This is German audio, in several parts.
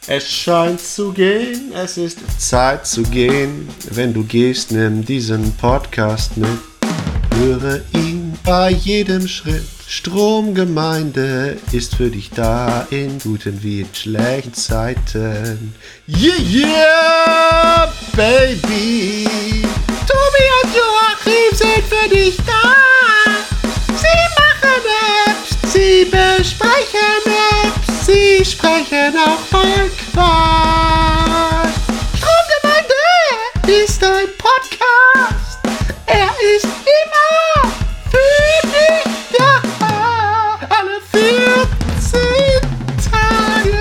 Es scheint zu gehen, es ist Zeit zu gehen. Wenn du gehst, nimm diesen Podcast mit. Höre ihn bei jedem Schritt. Stromgemeinde ist für dich da in guten wie in schlechten Zeiten. Yeah, yeah, baby. Tobi und Joachim sind für dich da. Sie machen Apps, sie besprechen Apps, sie sprechen auch voll Quatsch. Stromgemeinde ist ein Podcast. Er ist immer für dich da. Alle 14 Tage.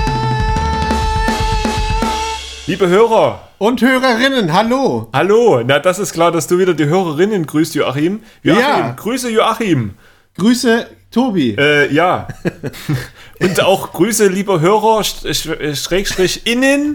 Liebe Hörer Und Hörerinnen, hallo. Hallo, na das ist klar, dass du wieder die Hörerinnen grüßt, Joachim. Ja. Grüße Joachim. Grüße Tobi. Ja. Und auch Grüße, lieber Hörer, Schrägstrich innen.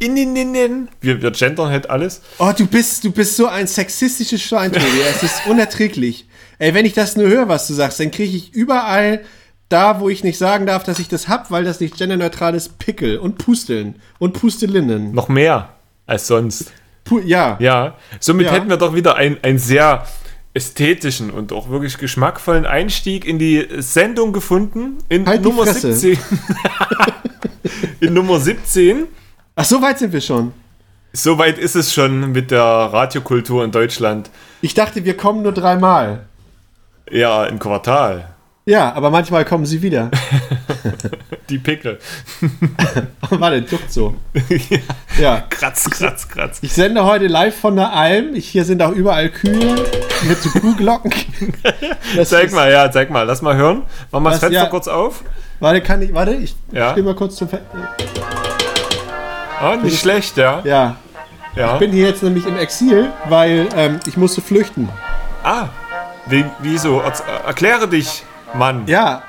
Wir gendern halt alles. Oh, du bist so ein sexistisches Schwein, Tobi. Es ist unerträglich. Ey, wenn ich das nur höre, was du sagst, dann kriege ich überall da, wo ich nicht sagen darf, dass ich das hab, weil das nicht genderneutral ist, Pickel und Pusteln und Pustelinnen. Noch mehr als sonst. Ja. Ja, somit Ja. hätten wir doch wieder einen sehr ästhetischen und auch wirklich geschmackvollen Einstieg in die Sendung gefunden. In Halt die Nummer Fresse. 17. In Nummer 17. Ach, so weit sind wir schon. Soweit ist es schon mit der Radiokultur in Deutschland. Ich dachte, wir kommen nur 3-mal. Ja, im Quartal. Ja, aber manchmal kommen sie wieder. Die Pickel. Warte, duckt so. Ja. Kratz. Ich sende heute live von der Alm. Hier sind auch überall Kühe mit so Kuhglocken. Zeig mal, lass mal hören. Mach mal das Fenster kurz auf. Warte, ich Ja. stehe mal kurz zum Fenster. Ah, nicht schlecht, ja. Ja, Ja. ich bin hier jetzt nämlich im Exil, weil ich musste flüchten. Wieso? Erkläre dich, Mann. Ja,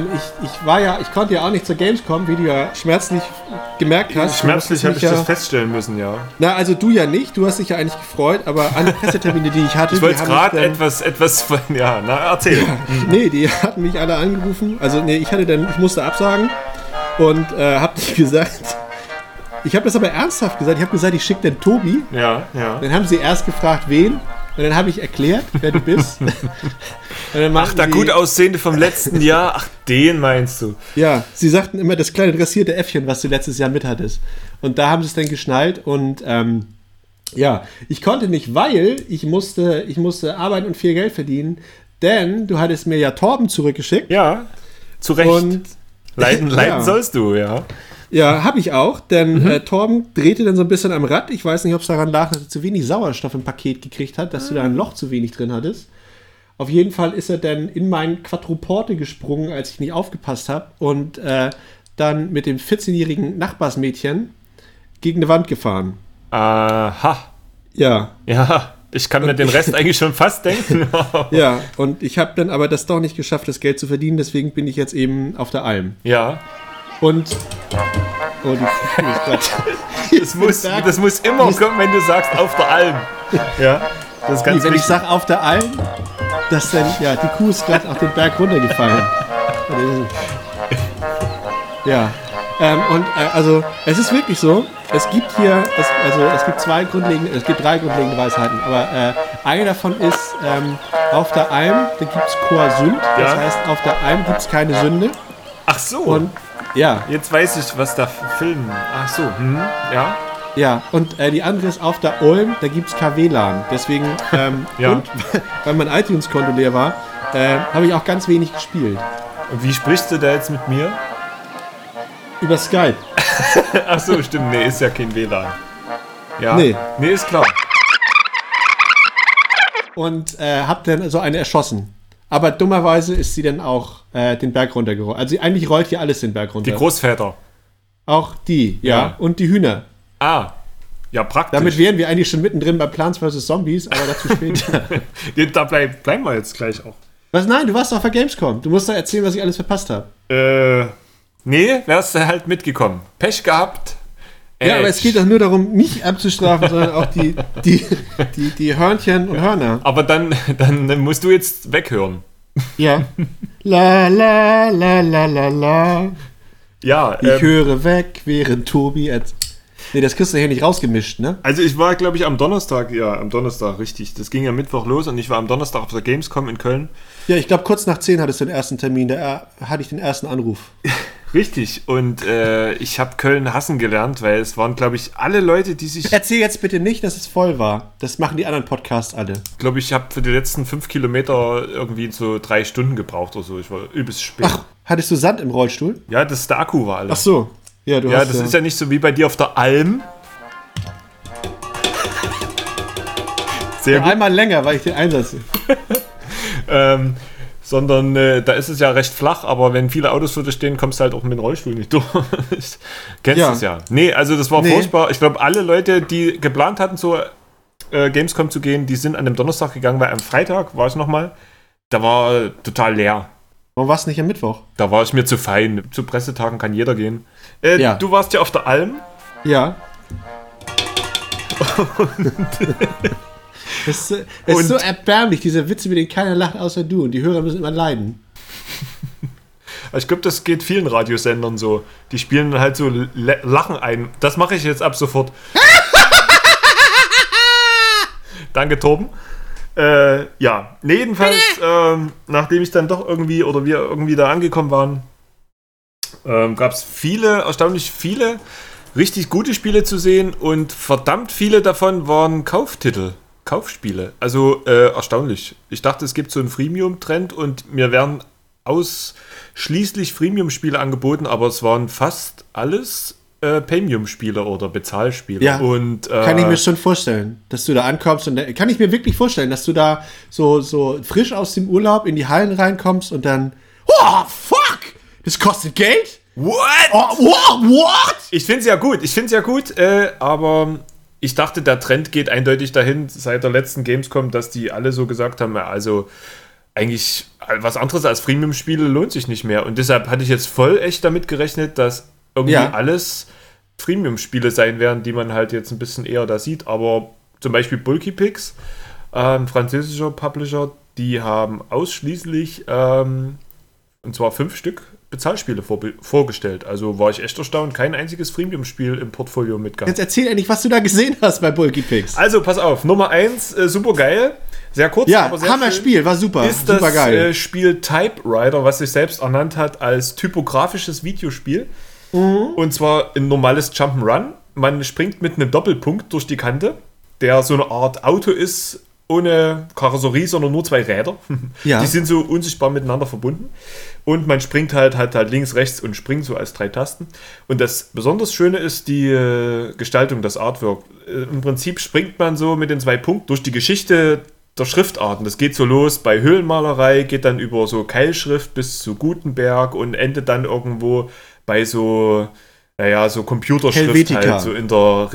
ich konnte ja auch nicht zur Gamescom, wie du ja schmerzlich gemerkt hast. Schmerzlich Du habe musstest ich mich das feststellen müssen, ja. Na, also du ja nicht, du hast dich ja eigentlich gefreut, aber alle Pressetermine, die ich hatte, Ich wollte die gerade haben mich etwas von, ja, na, erzähl. Nee, die hatten mich alle angerufen. Also, nee, ich musste absagen und hab nicht gesagt. Ich habe das aber ernsthaft gesagt. Ich habe gesagt, ich schicke den Tobi. Ja. Dann haben sie erst gefragt, wen. Und dann habe ich erklärt, wer du bist. Und dann Ach, der gut aussehende vom letzten Jahr. Ach, den meinst du. Ja, sie sagten immer das kleine dressierte Äffchen, was du letztes Jahr mit hattest. Und da haben sie es dann geschnallt. Und ja, ich konnte nicht, weil ich musste arbeiten und viel Geld verdienen. Denn du hattest mir ja Torben zurückgeschickt. Ja, zu Recht. Und leiden ja. sollst du, ja. Ja, habe ich auch, denn Torben drehte dann so ein bisschen am Rad. Ich weiß nicht, ob es daran lag, dass er zu wenig Sauerstoff im Paket gekriegt hat, dass du da ein Loch zu wenig drin hattest. Auf jeden Fall ist er dann in mein Quattroporte gesprungen, als ich nicht aufgepasst habe und dann mit dem 14-jährigen Nachbarsmädchen gegen eine Wand gefahren. Aha. Ja. Ja, ich kann mir den Rest eigentlich schon fast denken. Ja, und ich habe dann aber das doch nicht geschafft, das Geld zu verdienen, deswegen bin ich jetzt eben auf der Alm. Ja. Und oh, Das muss immer kommen, wenn du sagst, auf der Alm. Ja, das ist ganz wenn ich wichtig. sage auf der Alm, dass dann, ja, die Kuh ist gerade auf den Berg runtergefallen. Ja, also es ist wirklich so, es gibt hier, es gibt drei grundlegende Weisheiten, aber eine davon ist, auf der Alm, da gibt es Chor Sünd, das heißt, auf der Alm gibt es keine Sünde. Ach so. Und ja. Jetzt weiß ich, was da filmen. Ach so, ja. Ja, und die andere ist auf der Olm, da gibt es kein WLAN. Deswegen, Ja. und weil mein iTunes-Konto leer war, habe ich auch ganz wenig gespielt. Und wie sprichst du da jetzt mit mir? Über Skype. Ach so, stimmt. Nee, ist ja kein WLAN. Ja. Nee. Nee, ist klar. Und hab dann so eine erschossen. Aber dummerweise ist sie dann auch den Berg runtergerollt. Also eigentlich rollt hier alles den Berg runter. Die Großväter. Auch die, ja. Und die Hühner. Ah, ja, praktisch. Damit wären wir eigentlich schon mittendrin bei Plants vs. Zombies, aber dazu später. Da bleiben wir jetzt gleich auch. Was? Nein, du warst doch auf der Gamescom. Du musst doch erzählen, was ich alles verpasst habe. Nee, wärst du halt mitgekommen. Pech gehabt. Ja, aber es geht doch nur darum, mich abzustrafen, sondern auch die Hörnchen und Hörner. Aber dann musst du jetzt weghören. Ja. La la la la la la. Ja, ich höre weg, während Tobi... Nee, das kriegst du hier nicht rausgemischt, ne? Also ich war, glaube ich, am Donnerstag, richtig. Das ging ja Mittwoch los und ich war am Donnerstag auf der Gamescom in Köln. Ja, ich glaube, kurz nach 10 hattest du den ersten Termin, da hatte ich den ersten Anruf. Richtig, und ich habe Köln hassen gelernt, weil es waren, glaube ich, alle Leute, die sich... Erzähl jetzt bitte nicht, dass es voll war. Das machen die anderen Podcasts alle. Ich glaube, ich habe für die letzten 5 Kilometer irgendwie so 3 Stunden gebraucht oder so. Ich war übelst spät. Ach, hattest du Sand im Rollstuhl? Ja, der Akku war alle. Ach so. Ja, das ist ja nicht so wie bei dir auf der Alm. Sehr gut. Einmal länger, weil ich den einsetze. Sondern da ist es ja recht flach, aber wenn viele Autos vor dir stehen, kommst du halt auch mit dem Rollstuhl nicht durch. Kennst du es ja. Nee, also das war furchtbar. Ich glaube, alle Leute, die geplant hatten, zur Gamescom zu gehen, die sind an dem Donnerstag gegangen, weil am Freitag war es nochmal, da war total leer. Warum warst du nicht am Mittwoch? Da war ich mir zu fein. Zu Pressetagen kann jeder gehen. Du warst ja auf der Alm. Ja. Es ist so erbärmlich, diese Witze, mit denen keiner lacht, außer du. Und die Hörer müssen immer leiden. Ich glaube, das geht vielen Radiosendern so. Die spielen halt so Lachen ein. Das mache ich jetzt ab sofort. Danke, Torben. Jedenfalls, nachdem ich dann doch irgendwie, oder wir irgendwie da angekommen waren, gab es erstaunlich viele richtig gute Spiele zu sehen und verdammt viele davon waren Kaufspiele. Also erstaunlich. Ich dachte, es gibt so einen Freemium-Trend und mir werden ausschließlich Freemium-Spiele angeboten, aber es waren fast alles Premium-Spiele oder Bezahlspiele. Ja, und, kann ich mir schon vorstellen, dass du da ankommst und kann ich mir wirklich vorstellen, dass du da so frisch aus dem Urlaub in die Hallen reinkommst und dann fuck! Das kostet Geld? What? What? Ich finde es ja gut, aber ich dachte, der Trend geht eindeutig dahin, seit der letzten Gamescom, dass die alle so gesagt haben, also eigentlich was anderes als Freemium-Spiele lohnt sich nicht mehr. Und deshalb hatte ich jetzt voll echt damit gerechnet, dass irgendwie alles Freemium-Spiele sein werden, die man halt jetzt ein bisschen eher da sieht. Aber zum Beispiel Bulky Pix, ein französischer Publisher, die haben ausschließlich, und zwar 5 Stück, Bezahlspiele vorgestellt. Also war ich echt erstaunt, kein einziges Freemium-Spiel im Portfolio mitgehabt. Jetzt erzähl endlich, was du da gesehen hast bei Bulky Pix. Also pass auf, Nummer 1, super geil, sehr kurz, aber sehr Hammer-Spiel, war super, ist super geil. Das Spiel Typewriter, was sich selbst ernannt hat als typografisches Videospiel. Und zwar ein normales Jump'n'Run. Man springt mit einem Doppelpunkt durch die Kante, der so eine Art Auto ist, ohne Karosserie, sondern nur 2 Räder. Ja. Die sind so unsichtbar miteinander verbunden. Und man springt halt links, rechts und springt so als 3 Tasten. Und das besonders Schöne ist die Gestaltung, das Artwork. Im Prinzip springt man so mit den 2 Punkten durch die Geschichte der Schriftarten. Das geht so los bei Höhlenmalerei, geht dann über so Keilschrift bis zu Gutenberg und endet dann irgendwo bei so Computerschrift Helvetica. halt, so in der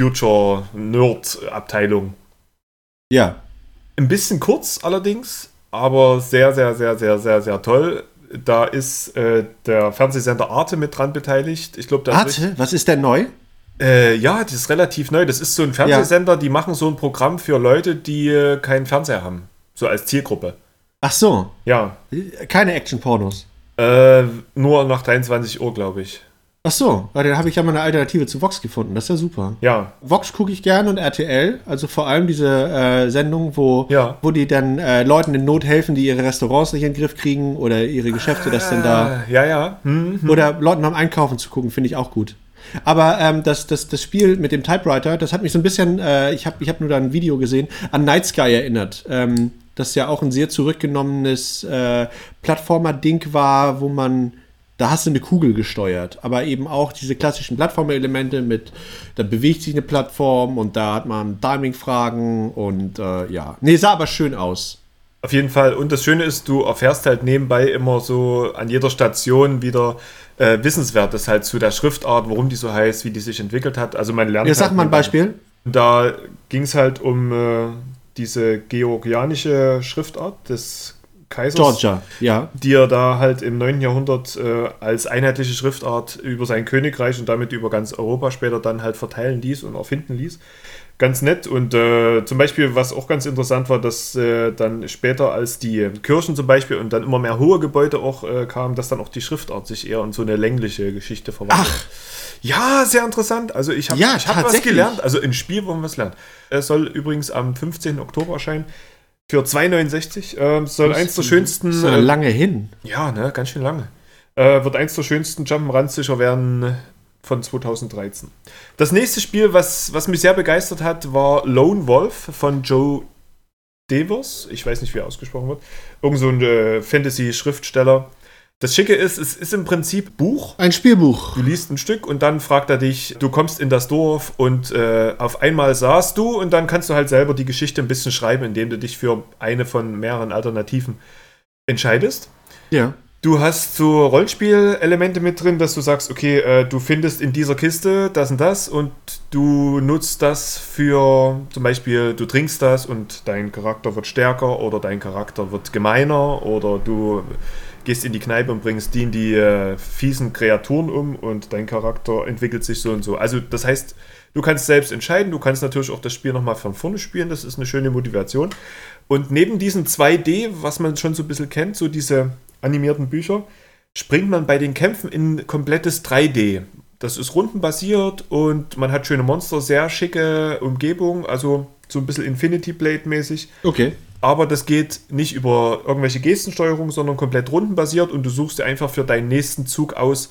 Retro-Future-Nerd-Abteilung. Ja. Ein bisschen kurz allerdings, aber sehr, sehr, sehr, sehr, sehr, sehr toll. Da ist der Fernsehsender Arte mit dran beteiligt. Ich glaube, Arte? Was ist denn neu? Ja, das ist relativ neu. Das ist so ein Fernsehsender, die machen so ein Programm für Leute, die keinen Fernseher haben. So als Zielgruppe. Ach so. Ja. Keine Action-Pornos? Nur nach 23 Uhr, glaube ich. Ach so, weil dann habe ich ja mal eine Alternative zu Vox gefunden. Das ist ja super. Ja. Vox gucke ich gerne und RTL. Also vor allem diese Sendung, wo die dann Leuten in Not helfen, die ihre Restaurants nicht in den Griff kriegen oder ihre Geschäfte, das dann da... Ja. Oder Leuten beim Einkaufen zu gucken, finde ich auch gut. Aber das Spiel mit dem Typewriter, das hat mich so ein bisschen, ich hab nur da ein Video gesehen, an Night Sky erinnert. Das ja auch ein sehr zurückgenommenes Plattformer-Ding war, wo man, da hast du eine Kugel gesteuert, aber eben auch diese klassischen Plattformer-Elemente mit, da bewegt sich eine Plattform und da hat man Timing-Fragen und sah aber schön aus. Auf jeden Fall. Und das Schöne ist, du erfährst halt nebenbei immer so an jeder Station wieder Wissenswertes halt zu der Schriftart, warum die so heißt, wie die sich entwickelt hat. Also man lernt. Ja, sag mal ein Beispiel. Da ging es halt um diese georgianische Schriftart, das Kaisers. Georgia, ja. Die er da halt im 9. Jahrhundert als einheitliche Schriftart über sein Königreich und damit über ganz Europa später dann halt verteilen ließ und erfinden ließ. Ganz nett. Und zum Beispiel, was auch ganz interessant war, dass dann später, als die Kirchen zum Beispiel und dann immer mehr hohe Gebäude auch kamen, dass dann auch die Schriftart sich eher in so eine längliche Geschichte verwandelt. Ach. Ja, sehr interessant. Also ich habe was gelernt. Also ein Spiel, wo man was lernt. Es soll übrigens am 15. Oktober erscheinen. Für 2,69. Soll eins der schönsten... So lange hin. Ja, ne, ganz schön lange. Wird eins der schönsten Jump'n'Runs sicher werden von 2013. Das nächste Spiel, was mich sehr begeistert hat, war Lone Wolf von Joe Devers. Ich weiß nicht, wie er ausgesprochen wird. Irgend so ein Fantasy-Schriftsteller. Das Schicke ist, es ist im Prinzip Buch. Ein Spielbuch. Du liest ein Stück und dann fragt er dich, du kommst in das Dorf und auf einmal saßt du und dann kannst du halt selber die Geschichte ein bisschen schreiben, indem du dich für eine von mehreren Alternativen entscheidest. Ja. Du hast so Rollenspielelemente mit drin, dass du sagst, okay, du findest in dieser Kiste das und das und du nutzt das für, zum Beispiel, du trinkst das und dein Charakter wird stärker oder dein Charakter wird gemeiner oder du gehst in die Kneipe und bringst die fiesen Kreaturen um und dein Charakter entwickelt sich so und so. Also das heißt, du kannst selbst entscheiden, du kannst natürlich auch das Spiel nochmal von vorne spielen, das ist eine schöne Motivation. Und neben diesen 2D, was man schon so ein bisschen kennt, so diese animierten Bücher, springt man bei den Kämpfen in komplettes 3D. Das ist rundenbasiert und man hat schöne Monster, sehr schicke Umgebung, also so ein bisschen Infinity Blade-mäßig. Okay. Aber das geht nicht über irgendwelche Gestensteuerung, sondern komplett rundenbasiert und du suchst dir einfach für deinen nächsten Zug aus,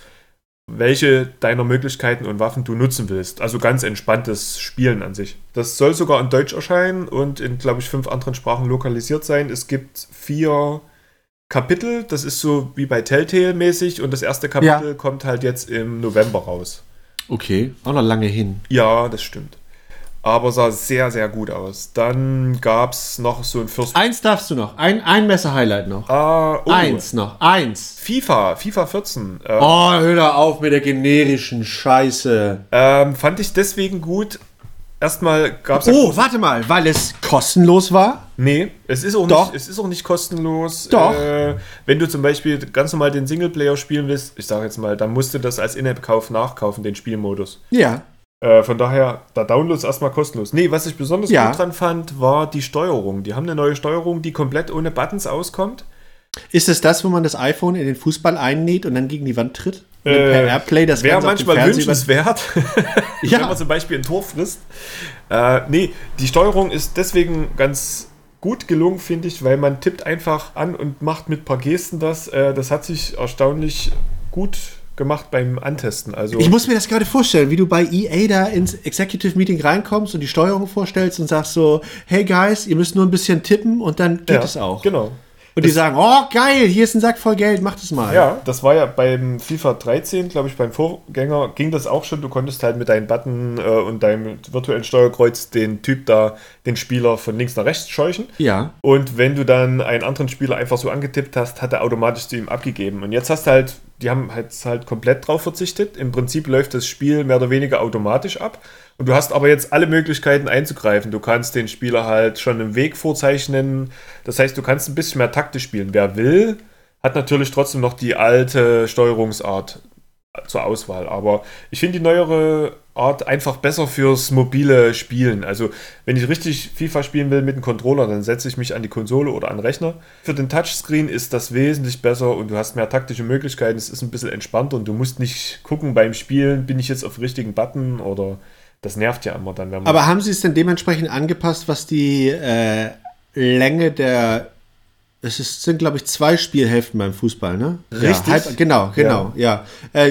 welche deiner Möglichkeiten und Waffen du nutzen willst. Also ganz entspanntes Spielen an sich. Das soll sogar in Deutsch erscheinen und in, glaube ich, 5 anderen Sprachen lokalisiert sein. Es gibt 4 Kapitel, das ist so wie bei Telltale mäßig und das erste Kapitel kommt halt jetzt im November raus. Okay, auch noch lange hin. Ja, das stimmt. Aber sah sehr, sehr gut aus. Dann gab es noch so ein First... Eins darfst du noch. Ein Messer-Highlight noch. Eins noch. Eins. FIFA 14. Hör da auf mit der generischen Scheiße. Fand ich deswegen gut. Erstmal gab es... Warte mal. Weil es kostenlos war? Nee, es ist auch nicht kostenlos. Doch. Wenn du zum Beispiel ganz normal den Singleplayer spielen willst, ich sage jetzt mal, dann musst du das als In-App-Kauf nachkaufen, den Spielmodus. Ja. Von daher, der Download ist erstmal kostenlos. Nee, was ich besonders gut dran fand, war die Steuerung. Die haben eine neue Steuerung, die komplett ohne Buttons auskommt. Ist es das, wo man das iPhone in den Fußball einnäht und dann gegen die Wand tritt? Per Airplay das wäre manchmal wünschenswert, ja. Wenn man zum Beispiel ein Tor frisst. Nee, die Steuerung ist deswegen ganz gut gelungen, finde ich, weil man tippt einfach an und macht mit ein paar Gesten das. Das hat sich erstaunlich gut gemacht beim Antesten. Also ich muss mir das gerade vorstellen, wie du bei EA da ins Executive Meeting reinkommst und die Steuerung vorstellst und sagst so, hey guys, ihr müsst nur ein bisschen tippen und dann geht es auch. Genau. Und die sagen, oh geil, hier ist ein Sack voll Geld, mach das mal. Ja, das war ja beim FIFA 13, glaube ich, beim Vorgänger ging das auch schon. Du konntest halt mit deinen Button und deinem virtuellen Steuerkreuz den Typ da, den Spieler von links nach rechts scheuchen. Ja. Und wenn du dann einen anderen Spieler einfach so angetippt hast, hat er automatisch zu ihm abgegeben. Und jetzt hast du halt, die haben halt komplett drauf verzichtet. Im Prinzip läuft das Spiel mehr oder weniger automatisch ab. Und du hast aber jetzt alle Möglichkeiten einzugreifen. Du kannst den Spieler halt schon einen Weg vorzeichnen. Das heißt, du kannst ein bisschen mehr taktisch spielen. Wer will, hat natürlich trotzdem noch die alte Steuerungsart zur Auswahl. Aber ich finde die neuere Art einfach besser fürs mobile Spielen. Also wenn ich richtig FIFA spielen will mit dem Controller, dann setze ich mich an die Konsole oder an den Rechner. Für den Touchscreen ist das wesentlich besser und du hast mehr taktische Möglichkeiten. Es ist ein bisschen entspannter und du musst nicht gucken beim Spielen, bin ich jetzt auf richtigen Button oder... Das nervt ja immer dann. Wenn man aber haben sie es denn dementsprechend angepasst, was die Länge der... sind, glaube ich, 2 Spielhälften beim Fußball, ne? Richtig. Ja, genau, ja.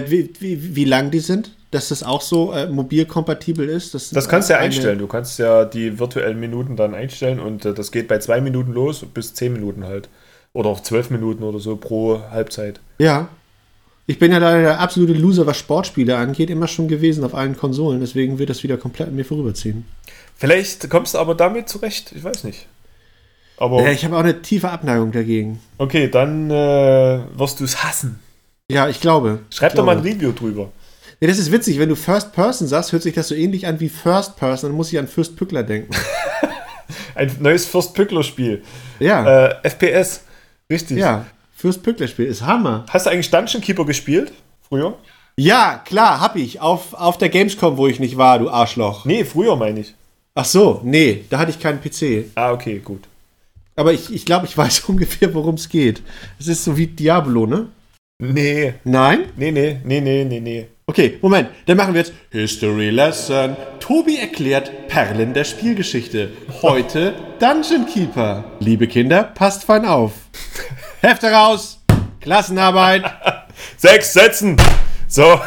Wie lang die sind? Dass das auch so mobilkompatibel ist? Das kannst du ja einstellen. Du kannst ja die virtuellen Minuten dann einstellen und das geht bei 2 Minuten los bis 10 Minuten halt. Oder auch 12 Minuten oder so pro Halbzeit. Ja. Ich bin ja da der absolute Loser, was Sportspiele angeht, immer schon gewesen auf allen Konsolen. Deswegen wird das wieder komplett an mir vorüberziehen. Vielleicht kommst du aber damit zurecht. Ich weiß nicht. Aber ich habe auch eine tiefe Abneigung dagegen. Okay, dann wirst du es hassen. Ja, ich glaube. Schreib doch mal ein Review drüber. Ja, das ist witzig. Wenn du First Person sagst, hört sich das so ähnlich an wie First Person. Dann muss ich an Fürst Pückler denken. Ein neues Fürst Pückler-Spiel. Ja. FPS. Richtig. Ja, fürs Pücklerspiel. Ist Hammer. Hast du eigentlich Dungeon Keeper gespielt? Früher? Ja, klar, hab ich. Auf der Gamescom, wo ich nicht war, du Arschloch. Nee, früher meine ich. Ach so, nee, da hatte ich keinen PC. Ah, okay, gut. Aber ich glaube, ich weiß ungefähr, worum es geht. Es ist so wie Diablo, ne? Nee. Nein? Nee. Okay, Moment, dann machen wir jetzt History Lesson. Tobi erklärt Perlen der Spielgeschichte. Heute Dungeon Keeper. Liebe Kinder, passt fein auf. Hefte raus. Klassenarbeit. 6 Sätzen. So.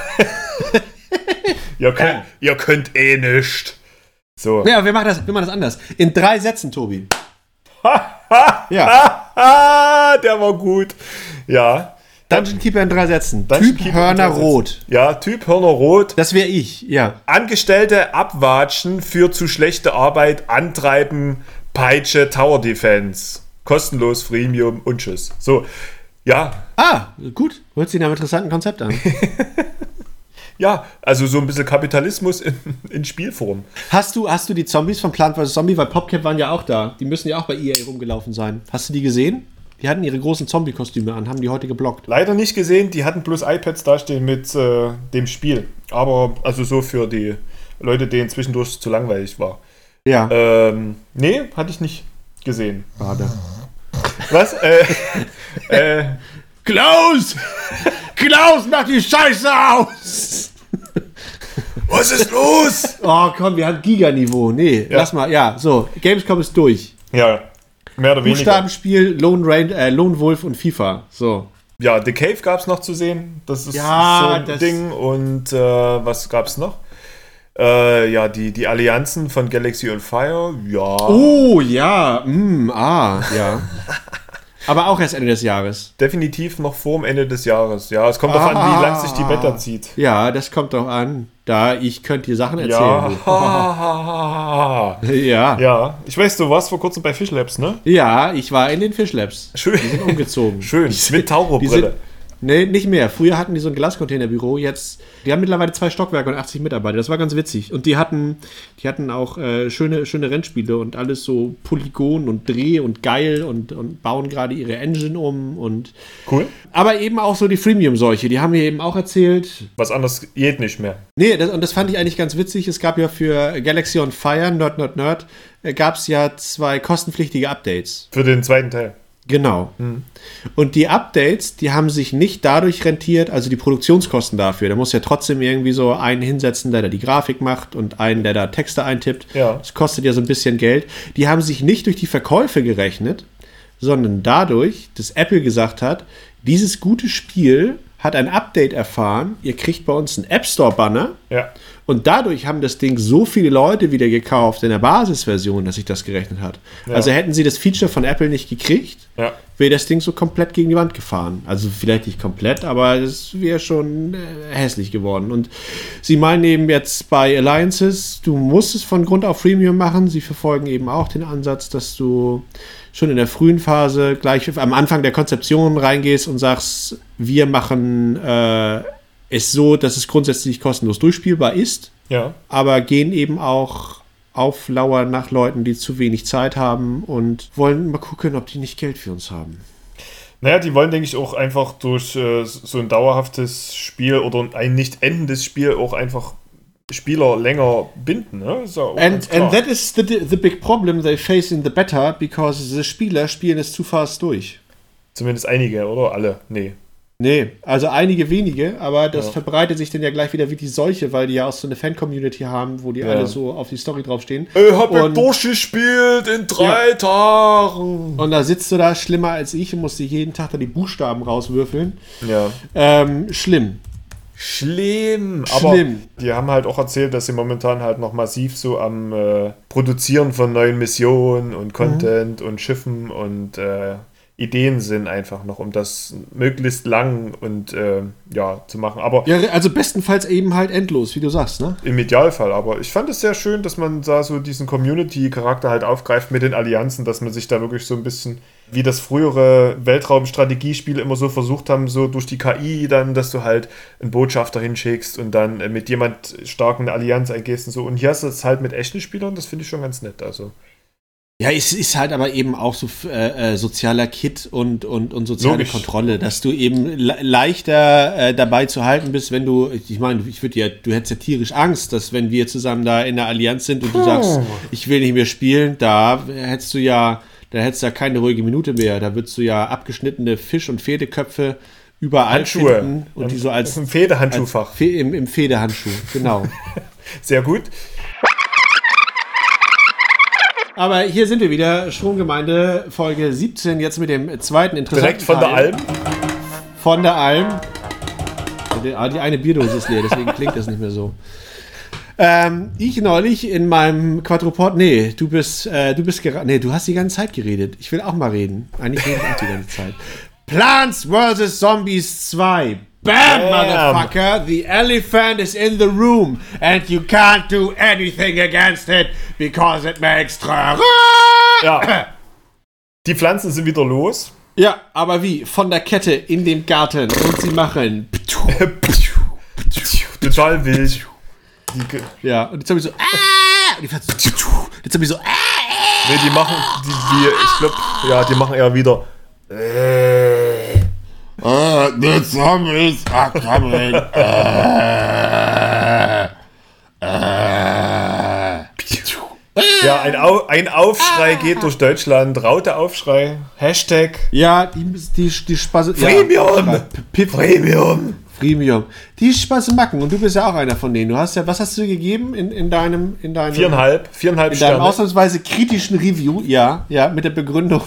ihr könnt eh nicht. So. Ja, wir machen das anders. In 3 Sätzen, Tobi. Ja. Der war gut. Ja. Dungeon Keeper in 3 Sätzen. Dungeon Typ Keeper Hörner in 3 Sätzen. Rot. Ja, Typ Hörner Rot. Das wäre ich, ja. Angestellte abwatschen für zu schlechte Arbeit, antreiben, Peitsche, Tower Defense. Kostenlos, Freemium und tschüss. So, ja. Ah, gut. Hört sich nach einem interessanten Konzept an. Ja, also so ein bisschen Kapitalismus in Spielform. Hast du die Zombies von Plant vs. Zombie, weil PopCap waren ja auch da. Die müssen ja auch bei EA rumgelaufen sein. Hast du die gesehen? Die hatten ihre großen Zombie-Kostüme an, haben die heute geblockt. Leider nicht gesehen, die hatten bloß iPads dastehen mit dem Spiel. Aber also so für die Leute, denen zwischendurch zu langweilig war. Ja. Nee, hatte ich nicht gesehen. Schade. Was? Klaus! Klaus, mach die Scheiße aus! Was ist los? Oh komm, wir haben Giganiveau. Nee, Ja. lass mal. Ja, so, Gamescom ist durch. Ja, mehr oder weniger. Buchstabenspiel, Lone Wolf und FIFA. So. Ja, The Cave gab es noch zu sehen. Das ist Ja, so ein das- Ding. Und was gab es noch? Ja, die Allianzen von Galaxy on Fire. Ja. Oh, ja. Ja. Aber auch erst Ende des Jahres. Definitiv noch vor dem Ende des Jahres. Ja, es kommt darauf an, wie lang sich die Beta zieht. Ja, das kommt doch an. Da ich könnte dir Sachen erzählen. Ja. Ja. Ja. Ich weiß, du warst vor kurzem bei Fish Labs, ne? Ja, ich war in den Fish Labs. Schön. Die sind umgezogen. Schön. Mit Die sind- Taucherbrille. Nee, nicht mehr. Früher hatten die so ein Glascontainerbüro. Jetzt, die haben mittlerweile 2 Stockwerke und 80 Mitarbeiter. Das war ganz witzig. Und die hatten auch schöne Rennspiele und alles so Polygon und Dreh und geil und bauen gerade ihre Engine um. Cool. Aber eben auch so die Freemium-Seuche. Die haben wir eben auch erzählt. Was anderes geht nicht mehr. Nee, das fand ich eigentlich ganz witzig. Es gab ja für Galaxy on Fire, Nerd, gab es ja 2 kostenpflichtige Updates. Für den zweiten Teil. Genau. Und die Updates, die haben sich nicht dadurch rentiert, also die Produktionskosten dafür. Da muss ja trotzdem irgendwie so einen hinsetzen, der da die Grafik macht und einen, der da Texte eintippt. Ja. Das kostet ja so ein bisschen Geld. Die haben sich nicht durch die Verkäufe gerechnet, sondern dadurch, dass Apple gesagt hat, dieses gute Spiel hat ein Update erfahren, ihr kriegt bei uns einen App Store Banner. Ja. Und dadurch haben das Ding so viele Leute wieder gekauft in der Basisversion, dass sich das gerechnet hat. Ja. Also hätten sie das Feature von Apple nicht gekriegt, Ja. wäre das Ding so komplett gegen die Wand gefahren. Also vielleicht nicht komplett, aber es wäre schon hässlich geworden. Und sie meinen eben jetzt bei Alliances, du musst es von Grund auf Freemium machen. Sie verfolgen eben auch den Ansatz, dass du schon in der frühen Phase gleich am Anfang der Konzeption reingehst und sagst, wir machen es so, dass es grundsätzlich kostenlos durchspielbar ist, Ja. aber gehen eben auch auf Lauer nach Leuten, die zu wenig Zeit haben und wollen mal gucken, ob die nicht Geld für uns haben. Naja, die wollen, denke ich, auch einfach durch so ein dauerhaftes Spiel oder ein nicht endendes Spiel auch einfach Spieler länger binden. Ne? Ist ja auch ganz klar. And that is the big problem they face in the beta, because the Spieler spielen es zu fast durch. Zumindest einige, oder? Alle? Nee. Nee, also einige wenige, aber das Ja. verbreitet sich dann ja gleich wieder wie die Seuche, weil die ja auch so eine Fan-Community haben, wo die alle so auf die Story draufstehen. Hab ich Und- durchgespielt in 3 Tagen. Und da sitzt du da schlimmer als ich und musst dir jeden Tag da die Buchstaben rauswürfeln. Ja. Schlimm. Schlimm. Aber Schlimm. die haben halt auch erzählt, dass sie momentan halt noch massiv so am Produzieren von neuen Missionen und Content und Schiffen und Ideen sind einfach noch, um das möglichst lang und zu machen. Aber Ja, also bestenfalls eben halt endlos, wie du sagst, ne? im Idealfall. Aber ich fand es sehr schön, dass man da so diesen Community-Charakter halt aufgreift mit den Allianzen, dass man sich da wirklich so ein bisschen, wie das frühere Weltraum-Strategiespiele immer so versucht haben, so durch die KI dann, dass du halt einen Botschafter hinschickst und dann mit jemand starken eine Allianz eingehst und so. Und hier hast du es halt mit echten Spielern, das finde ich schon ganz nett. Also Ja, es ist halt aber eben auch so sozialer Kit und soziale Kontrolle, dass du eben leichter dabei zu halten bist, wenn du, ich meine, du hättest ja tierisch Angst, dass wenn wir zusammen da in der Allianz sind und du sagst, ich will nicht mehr spielen, da hättest du ja keine ruhige Minute mehr, da würdest du ja abgeschnittene Fisch- und Fedeköpfe überall Handschuhe finden und die so als im Federhandschuhfach. Im Federhandschuh, genau. Sehr gut. Aber hier sind wir wieder, Stromgemeinde, Folge 17, jetzt mit dem zweiten interessanten Direkt von der Alm. Von der Alm. Die eine Bierdose ist leer, deswegen klingt das nicht mehr so. Ich neulich in meinem Quadrupod, du hast die ganze Zeit geredet. Ich will auch mal reden. Eigentlich rede ich auch die ganze Zeit. Plants vs. Zombies 2. Bam, motherfucker! The elephant is in the room and you can't do anything against it because it makes Trara. Ja. Die Pflanzen sind wieder los. Ja, aber wie? Von der Kette in dem Garten und sie machen total wild. Ja, und die Zombies so und die Pflanzen die Zombies so Nee, die machen ich glaube, ja, die machen eher wieder the zombies are coming. Ja, ein Aufschrei geht durch Deutschland. Raute-Aufschrei. Hashtag. Ja, die Spaß. Premium. Ja, Premium. Die Spaßmacken. Und du bist ja auch einer von denen. Was hast du gegeben in deinem 4,5 Sterne. Deinem ausnahmsweise kritischen Review, ja, mit der Begründung,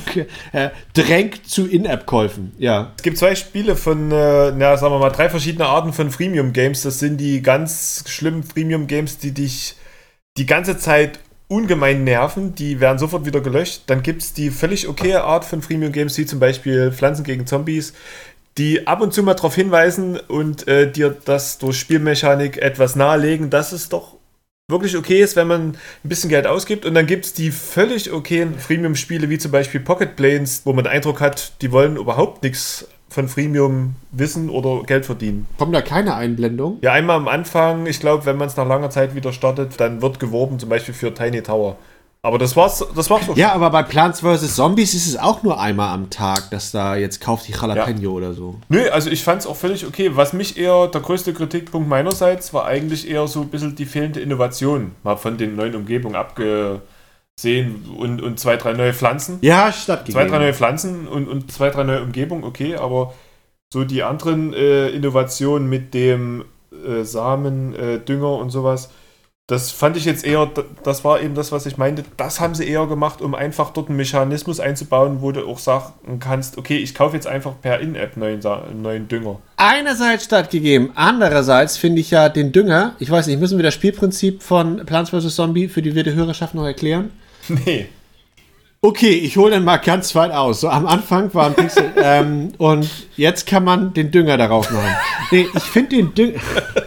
drängt zu In-App-Käufen, ja. Es gibt 2 Spiele von, sagen wir mal, 3 verschiedene Arten von Freemium-Games. Das sind die ganz schlimmen Freemium-Games, die dich die ganze Zeit ungemein nerven. Die werden sofort wieder gelöscht. Dann gibt es die völlig okaye Art von Freemium-Games, wie zum Beispiel Pflanzen gegen Zombies, die ab und zu mal darauf hinweisen und dir das durch Spielmechanik etwas nahelegen, dass es doch wirklich okay ist, wenn man ein bisschen Geld ausgibt. Und dann gibt es die völlig okayen Freemium-Spiele, wie zum Beispiel Pocket Planes, wo man den Eindruck hat, die wollen überhaupt nichts von Freemium wissen oder Geld verdienen. Kommt da keine Einblendung? Ja, einmal am Anfang, ich glaube, wenn man es nach langer Zeit wieder startet, dann wird geworben, zum Beispiel für Tiny Tower. Aber das war's doch. Ja, aber bei Plants vs. Zombies ist es auch nur einmal am Tag, dass da jetzt kauft die Jalapeno oder so. Nö, also ich fand's auch völlig okay. Was mich eher, der größte Kritikpunkt meinerseits, war eigentlich eher so ein bisschen die fehlende Innovation. Mal von den neuen Umgebungen abgesehen und 2, 3 neue Pflanzen. Ja, stattgegeben. 2, 3 neue Pflanzen und 2, 3 neue Umgebungen, okay, aber so die anderen Innovationen mit dem Samen, Dünger und sowas, das fand ich jetzt eher, das war eben das, was ich meinte, das haben sie eher gemacht, um einfach dort einen Mechanismus einzubauen, wo du auch sagen kannst, okay, ich kaufe jetzt einfach per In-App neuen Dünger. Einerseits stattgegeben, andererseits finde ich ja den Dünger, ich weiß nicht, müssen wir das Spielprinzip von Plants vs. Zombie für die wilde Hörerschaft noch erklären? Nee. Okay, ich hole den mal ganz weit aus. So am Anfang war ein Pixel und jetzt kann man den Dünger darauf machen. Nee, ich finde den Dünger...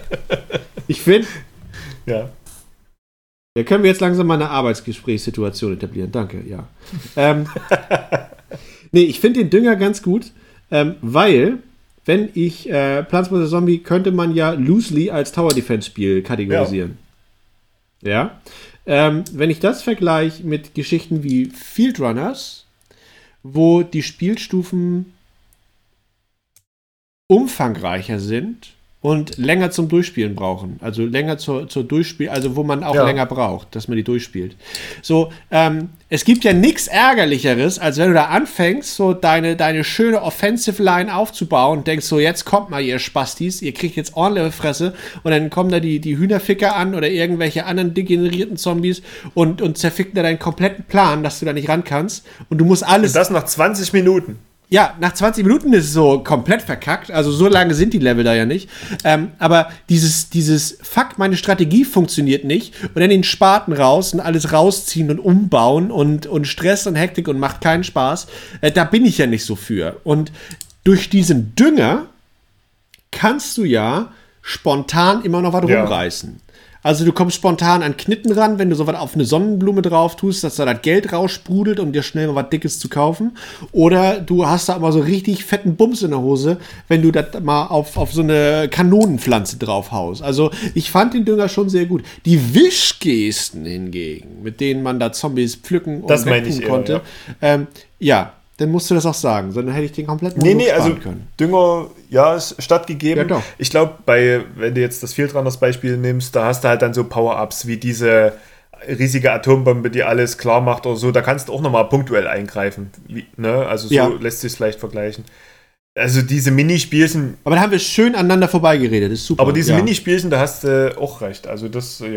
Ja. Da können wir jetzt langsam mal eine Arbeitsgesprächssituation etablieren. Danke, ja. Nee, ich finde den Dünger ganz gut, weil, wenn ich Plants vs. Zombie könnte man ja loosely als Tower Defense Spiel kategorisieren. Ja. Wenn ich das vergleiche mit Geschichten wie Field Runners, wo die Spielstufen umfangreicher sind und länger zum Durchspielen brauchen. Also länger zur Durchspiel, also wo man auch länger braucht, dass man die durchspielt. So, es gibt ja nichts Ärgerlicheres, als wenn du da anfängst, so deine schöne Offensive Line aufzubauen und denkst so, jetzt kommt mal ihr Spastis, ihr kriegt jetzt ordentliche Fresse und dann kommen da die Hühnerficker an oder irgendwelche anderen degenerierten Zombies und zerficken da deinen kompletten Plan, dass du da nicht ran kannst und du musst alles... Und das nach 20 Minuten. Ja, nach 20 Minuten ist es so komplett verkackt. Also so lange sind die Level da ja nicht. Aber dieses Fuck, meine Strategie funktioniert nicht. Und dann den Spaten raus und alles rausziehen und umbauen und Stress und Hektik und macht keinen Spaß. Da bin ich ja nicht so für. Und durch diesen Dünger kannst du ja spontan immer noch was rumreißen. Also du kommst spontan an Knitten ran, wenn du sowas auf eine Sonnenblume drauf tust, dass da das Geld raussprudelt, um dir schnell mal was Dickes zu kaufen. Oder du hast da immer so richtig fetten Bums in der Hose, wenn du das mal auf so eine Kanonenpflanze drauf haust. Also ich fand den Dünger schon sehr gut. Die Wischgesten hingegen, mit denen man da Zombies pflücken und wegtun konnte, ja, dann musst du das auch sagen, sondern hätte ich den komplett also können. Dünger, ja, ist stattgegeben. Ja, doch. Ich glaube, wenn du jetzt das Fieldrunners Beispiel nimmst, da hast du halt dann so Power-Ups wie diese riesige Atombombe, die alles klar macht oder so, da kannst du auch nochmal punktuell eingreifen. Also so lässt sich vielleicht vergleichen. Also diese Minispielchen... Aber da haben wir schön aneinander vorbeigeredet, das ist super. Aber diese Minispielchen, da hast du auch recht. Also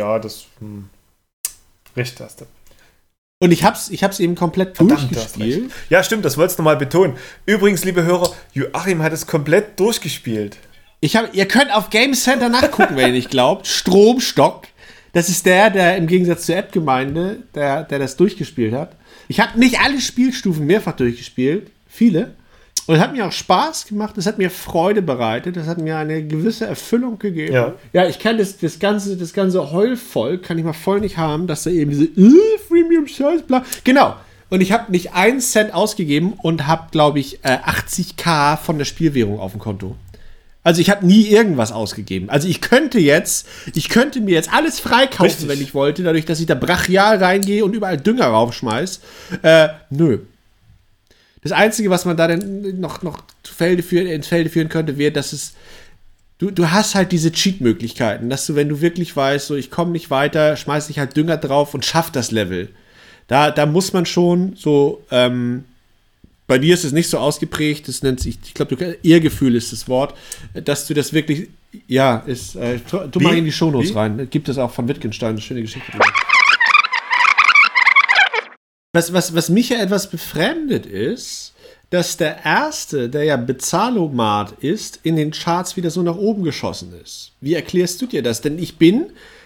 recht hast du. Und ich hab's eben komplett durchgespielt. Ja, stimmt, das wolltest du mal betonen. Übrigens, liebe Hörer, Joachim hat es komplett durchgespielt. Ihr könnt auf Game Center nachgucken, wenn ihr nicht glaubt. Stromstock. Das ist der im Gegensatz zur App-Gemeinde, der das durchgespielt hat. Ich habe nicht alle Spielstufen mehrfach durchgespielt. Viele. Und es hat mir auch Spaß gemacht, es hat mir Freude bereitet, es hat mir eine gewisse Erfüllung gegeben. Ja, ich kann das ganze Heulvolk kann ich mal voll nicht haben, dass da eben diese Freemium Scheiß, bla. Genau. Und ich habe nicht 1 Cent ausgegeben und habe, glaube ich, 80.000 von der Spielwährung auf dem Konto. Also ich habe nie irgendwas ausgegeben. Also ich könnte mir jetzt alles freikaufen, wenn ich wollte, dadurch, dass ich da brachial reingehe und überall Dünger raufschmeiß. Nö. Das Einzige, was man da dann noch ins Felde führen könnte, wäre, dass es du hast halt diese Cheat-Möglichkeiten, dass du, wenn du wirklich weißt, so ich komme nicht weiter, schmeiß ich halt Dünger drauf und schaff das Level. Da muss man schon so, bei dir ist es nicht so ausgeprägt, das nennt sich, ich glaube, Ehrgefühl ist das Wort, dass du das wirklich, tu mal in die Shownotes rein, gibt es auch von Wittgenstein, eine schöne Geschichte. Was mich ja etwas befremdet ist, dass der erste, der ja Bezahlomat ist, in den Charts wieder so nach oben geschossen ist. Wie erklärst du dir das? Denn ich bin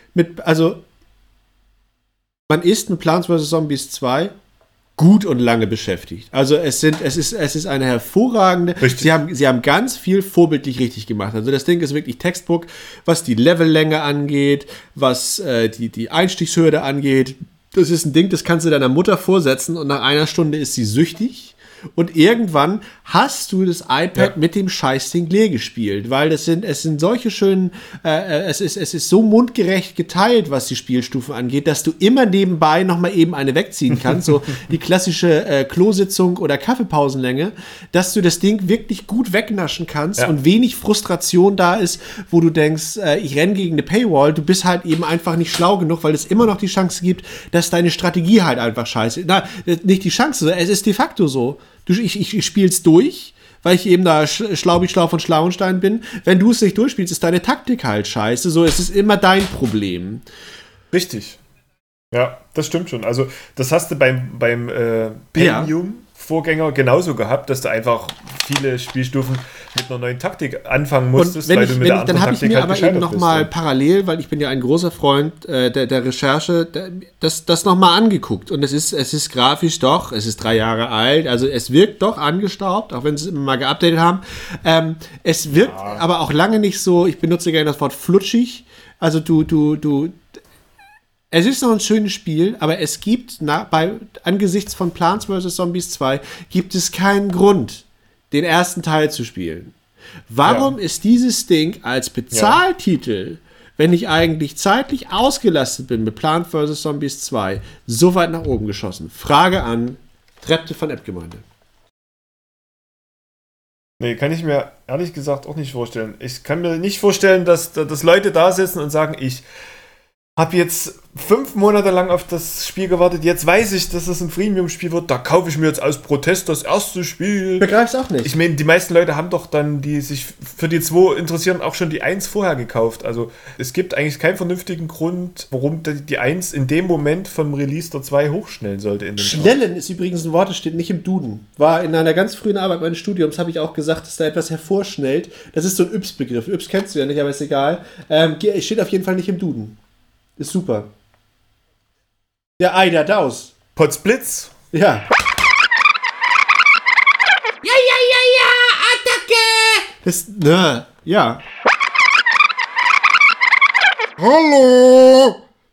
man ist mit Plants vs. Zombies 2 gut und lange beschäftigt. Also es ist eine hervorragende, sie haben ganz viel vorbildlich richtig gemacht. Also das Ding ist wirklich Textbook, was die Levellänge angeht, was die Einstiegshürde angeht. Das ist ein Ding, das kannst du deiner Mutter vorsetzen und nach einer Stunde ist sie süchtig. Und irgendwann hast du das iPad mit dem Scheißding leer gespielt, weil es sind solche schönen, es ist so mundgerecht geteilt, was die Spielstufen angeht, dass du immer nebenbei nochmal eben eine wegziehen kannst, so die klassische Klositzung oder Kaffeepausenlänge, dass du das Ding wirklich gut wegnaschen kannst und wenig Frustration da ist, wo du denkst, ich renne gegen eine Paywall, du bist halt eben einfach nicht schlau genug, weil es immer noch die Chance gibt, dass deine Strategie halt einfach scheiße ist. Na, nicht die Chance, es ist de facto so. Ich spiel's durch, weil ich eben da schlau von Schlauenstein bin. Wenn du es nicht durchspielst, ist deine Taktik halt scheiße. So, es ist immer dein Problem. Richtig. Ja, das stimmt schon. Also, das hast du beim Premium-Vorgänger genauso gehabt, dass du einfach viele Spielstufen mit einer neuen Taktik anfangen musstest, weil du mit der anderen Taktik halt gescheitert bist. Dann habe ich mir aber eben nochmal parallel, weil ich bin ja ein großer Freund der Recherche, das nochmal angeguckt. Und es ist grafisch doch, es ist 3 Jahre alt, also es wirkt doch angestaubt, auch wenn sie es immer mal geupdatet haben. Es wirkt aber auch lange nicht so, ich benutze gerne das Wort flutschig, also es ist noch ein schönes Spiel, aber es gibt angesichts von Plants vs. Zombies 2 gibt es keinen Grund, den ersten Teil zu spielen. Warum ist dieses Ding als Bezahltitel, wenn ich eigentlich zeitlich ausgelastet bin mit Plants vs. Zombies 2, so weit nach oben geschossen? Frage an Trepte von App-Gemeinde. Nee, kann ich mir ehrlich gesagt auch nicht vorstellen. Ich kann mir nicht vorstellen, dass Leute da sitzen und sagen, ich habe jetzt 5 Monate lang auf das Spiel gewartet. Jetzt weiß ich, dass es ein Freemium-Spiel wird. Da kaufe ich mir jetzt aus Protest das erste Spiel. Begreif's auch nicht. Ich meine, die meisten Leute haben doch dann, die sich für die 2 interessieren, auch schon die 1 vorher gekauft. Also es gibt eigentlich keinen vernünftigen Grund, warum die 1 in dem Moment vom Release der 2 hochschnellen sollte. Schnellen ist übrigens ein Wort, das steht nicht im Duden. War in einer ganz frühen Arbeit meines Studiums, habe ich auch gesagt, dass da etwas hervorschnellt. Das ist so ein Yps-Begriff. Yps kennst du ja nicht, aber ist egal. Steht auf jeden Fall nicht im Duden. Ist super. Ja, Eider Daus. Potzblitz. Ja. Ja, Attacke! Ja. Hallo!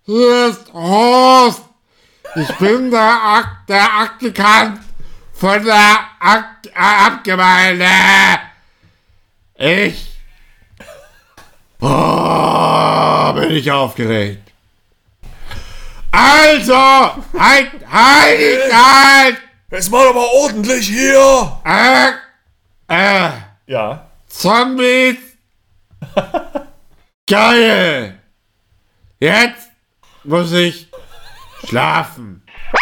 Hier ist Horst. Ich bin der Aktikant von der Abgemeinde. Bin ich aufgeregt. Also, halt! Es war aber ordentlich hier! Ja. Zombies! Geil! Jetzt muss ich schlafen.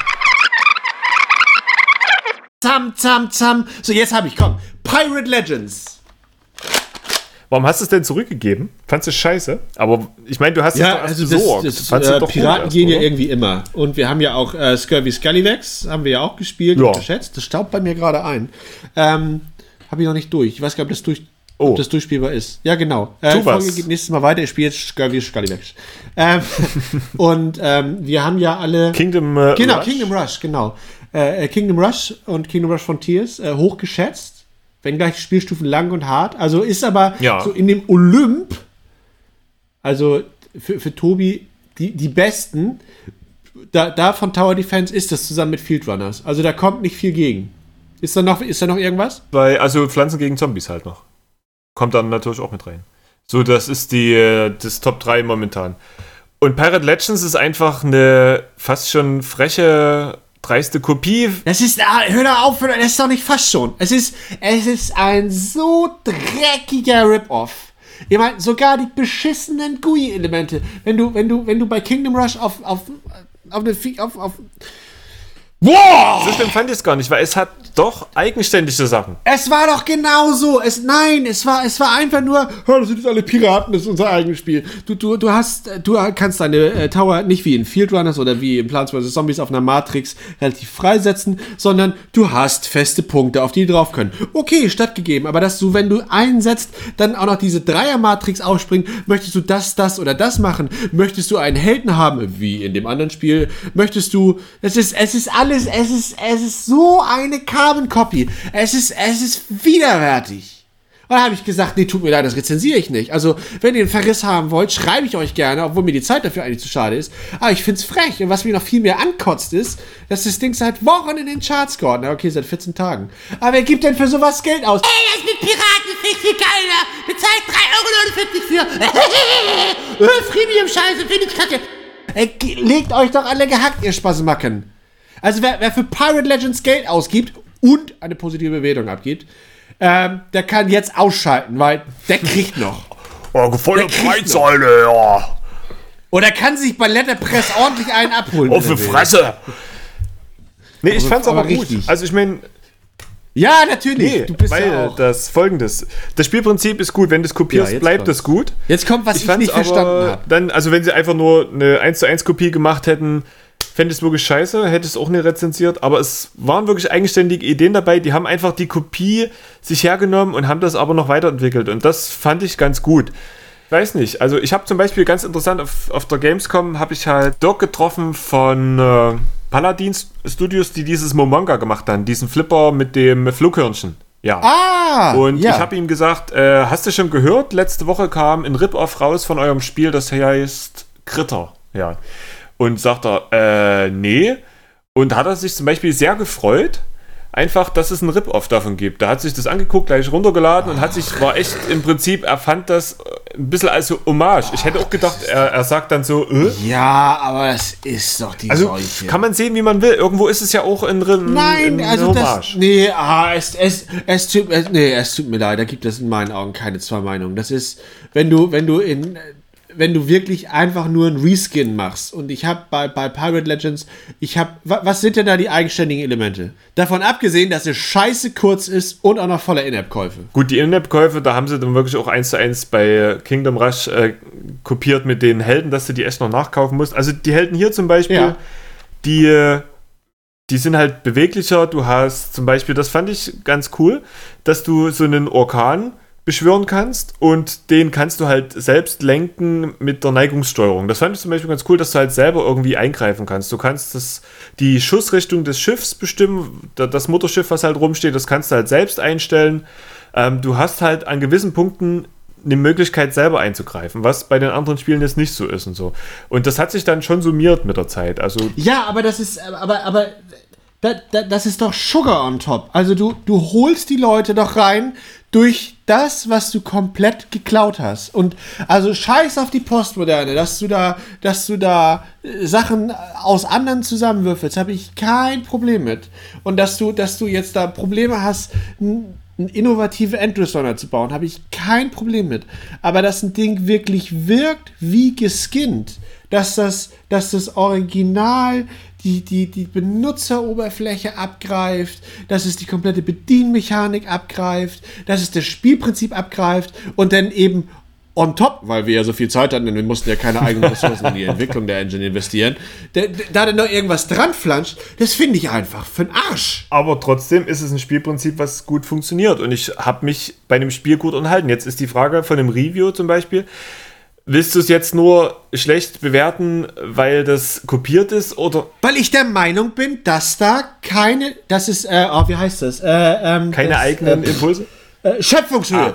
Zam. So, jetzt hab ich, komm. Pirate Legends. Warum hast du es denn zurückgegeben? Fandest du es scheiße? Aber ich meine, du hast es doch erst besorgt. Piraten gehen ja irgendwie immer. Und wir haben ja auch Scurvy Scallywags, haben wir ja auch gespielt und geschätzt. Das staubt bei mir gerade ein. Habe ich noch nicht durch. Ich weiß gar nicht, ob das durchspielbar ist. Ja, genau. Die Folge geht nächstes Mal weiter. Ich spiele jetzt Scurvy Scallywags. Und wir haben ja alle... Kingdom Rush. Kingdom Rush, genau. Kingdom Rush und Kingdom Rush Frontiers hochgeschätzt. Wenngleich Spielstufen lang und hart. Also ist aber so in dem Olymp, also für Tobi, die besten, da von Tower Defense ist das zusammen mit Field Runners. Also da kommt nicht viel gegen. Ist da noch irgendwas? Also Pflanzen gegen Zombies halt noch. Kommt dann natürlich auch mit rein. So, das ist das Top 3 momentan. Und Pirate Legends ist einfach eine fast schon freche, dreiste Kopie. Das ist, hör da auf, das ist doch nicht fast schon. Es ist ein so dreckiger Rip-Off. Ich meine, sogar die beschissenen GUI-Elemente. Wenn du bei Kingdom Rush auf Boah! So schlimm fand ich es gar nicht, weil es hat doch eigenständige Sachen. Es war doch genauso. Es war einfach nur, das sind jetzt alle Piraten, das ist unser eigenes Spiel. Du kannst deine Tower nicht wie in Field Runners oder wie in Plants vs. Zombies auf einer Matrix relativ freisetzen, sondern du hast feste Punkte, auf die drauf können. Okay, stattgegeben, aber dass du, wenn du einsetzt, dann auch noch diese Dreier-Matrix aufspringen, möchtest du das oder das machen? Möchtest du einen Helden haben, wie in dem anderen Spiel? Möchtest du, es ist so eine Carbon Copy. Es ist widerwärtig. Und da habe ich gesagt, nee, tut mir leid, das rezensiere ich nicht. Also, wenn ihr einen Verriss haben wollt, schreibe ich euch gerne, obwohl mir die Zeit dafür eigentlich zu schade ist. Aber ich finde es frech. Und was mir noch viel mehr ankotzt ist, dass das Ding seit Wochen in den Charts scoret. Na okay, seit 14 Tagen. Aber wer gibt denn für sowas Geld aus? Ey, das mit Piraten ist viel geiler. Bezahlt 3,49 €. Freemium-Scheiße, finde ich kacke. Ey, legt euch doch alle gehackt, ihr Spaßmacken. Also wer für Pirate Legends Geld ausgibt und eine positive Bewertung abgibt, der kann jetzt ausschalten, weil der kriegt noch. Volle Preissäule, ja. Oder kann sich bei Letterpress ordentlich einen abholen. Auf die Fresse. Nee, ich fand's aber gut. Richtig. Also ich meine... Ja, natürlich. Nee, du bist weil ja auch. Das Folgendes. Das Spielprinzip ist gut. Wenn du es kopierst, bleibt das gut. Jetzt kommt, was ich nicht verstanden habe. Dann, also wenn sie einfach nur eine 1:1 Kopie gemacht hätten, fände ich es wirklich scheiße, hätte es auch nicht rezensiert, aber es waren wirklich eigenständige Ideen dabei, die haben einfach die Kopie sich hergenommen und haben das aber noch weiterentwickelt und das fand ich ganz gut. Ich weiß nicht, also ich habe zum Beispiel ganz interessant auf der Gamescom habe ich halt Dirk getroffen von Paladin Studios, die dieses Momonga gemacht haben, diesen Flipper mit dem Flughörnchen. Ja. Und ich habe ihm gesagt, hast du schon gehört, letzte Woche kam ein Rip-Off raus von eurem Spiel, das heißt Critter. Ja. Und sagt er, nee. Und hat er sich zum Beispiel sehr gefreut, einfach, dass es einen Rip-Off davon gibt. Da hat sich das angeguckt, gleich runtergeladen und war echt im Prinzip, er fand das ein bisschen als so Hommage. Ich hätte auch gedacht, er sagt dann so, Ja, aber das ist doch die Seuche. Kann man sehen, wie man will. Irgendwo ist es ja auch ein Hommage. Es tut mir leid, da gibt es in meinen Augen keine zwei Meinungen. Das ist, wenn du wirklich einfach nur ein Reskin machst. Und ich habe bei Pirate Legends, was sind denn da die eigenständigen Elemente? Davon abgesehen, dass es scheiße kurz ist und auch noch voller In-App-Käufe. Gut, die In-App-Käufe, da haben sie dann wirklich auch 1:1 bei Kingdom Rush kopiert mit den Helden, dass du die echt noch nachkaufen musst. Also die Helden hier zum Beispiel, die sind halt beweglicher. Du hast zum Beispiel, das fand ich ganz cool, dass du so einen Orkan beschwören kannst und den kannst du halt selbst lenken mit der Neigungssteuerung. Das fand ich zum Beispiel ganz cool, dass du halt selber irgendwie eingreifen kannst. Du kannst die Schussrichtung des Schiffs bestimmen, das Mutterschiff, was halt rumsteht, das kannst du halt selbst einstellen. Du hast halt an gewissen Punkten eine Möglichkeit, selber einzugreifen, was bei den anderen Spielen jetzt nicht so ist und so. Und das hat sich dann schon summiert mit der Zeit. Also ja, aber das ist, das ist doch Sugar on top. Also du holst die Leute doch rein durch das, was du komplett geklaut hast. Und also scheiß auf die Postmoderne, dass du da Sachen aus anderen zusammenwürfelst, habe ich kein Problem mit. Und dass du jetzt da Probleme hast, einen innovativen Endless-Runner zu bauen, habe ich kein Problem mit. Aber dass ein Ding wirklich wirkt wie geskinnt, dass das Original die Benutzeroberfläche abgreift, dass es die komplette Bedienmechanik abgreift, dass es das Spielprinzip abgreift und dann eben on top, weil wir ja so viel Zeit hatten, denn wir mussten ja keine eigenen Ressourcen in die Entwicklung der Engine investieren, da dann noch irgendwas dran flanscht, das finde ich einfach für den Arsch. Aber trotzdem ist es ein Spielprinzip, was gut funktioniert und ich habe mich bei dem Spiel gut unterhalten. Jetzt ist die Frage von dem Review zum Beispiel, willst du es jetzt nur schlecht bewerten, weil das kopiert ist, oder? Weil ich der Meinung bin, dass da keine, das ist, wie heißt das? Keine eigenen Impulse? Schöpfungshöhe.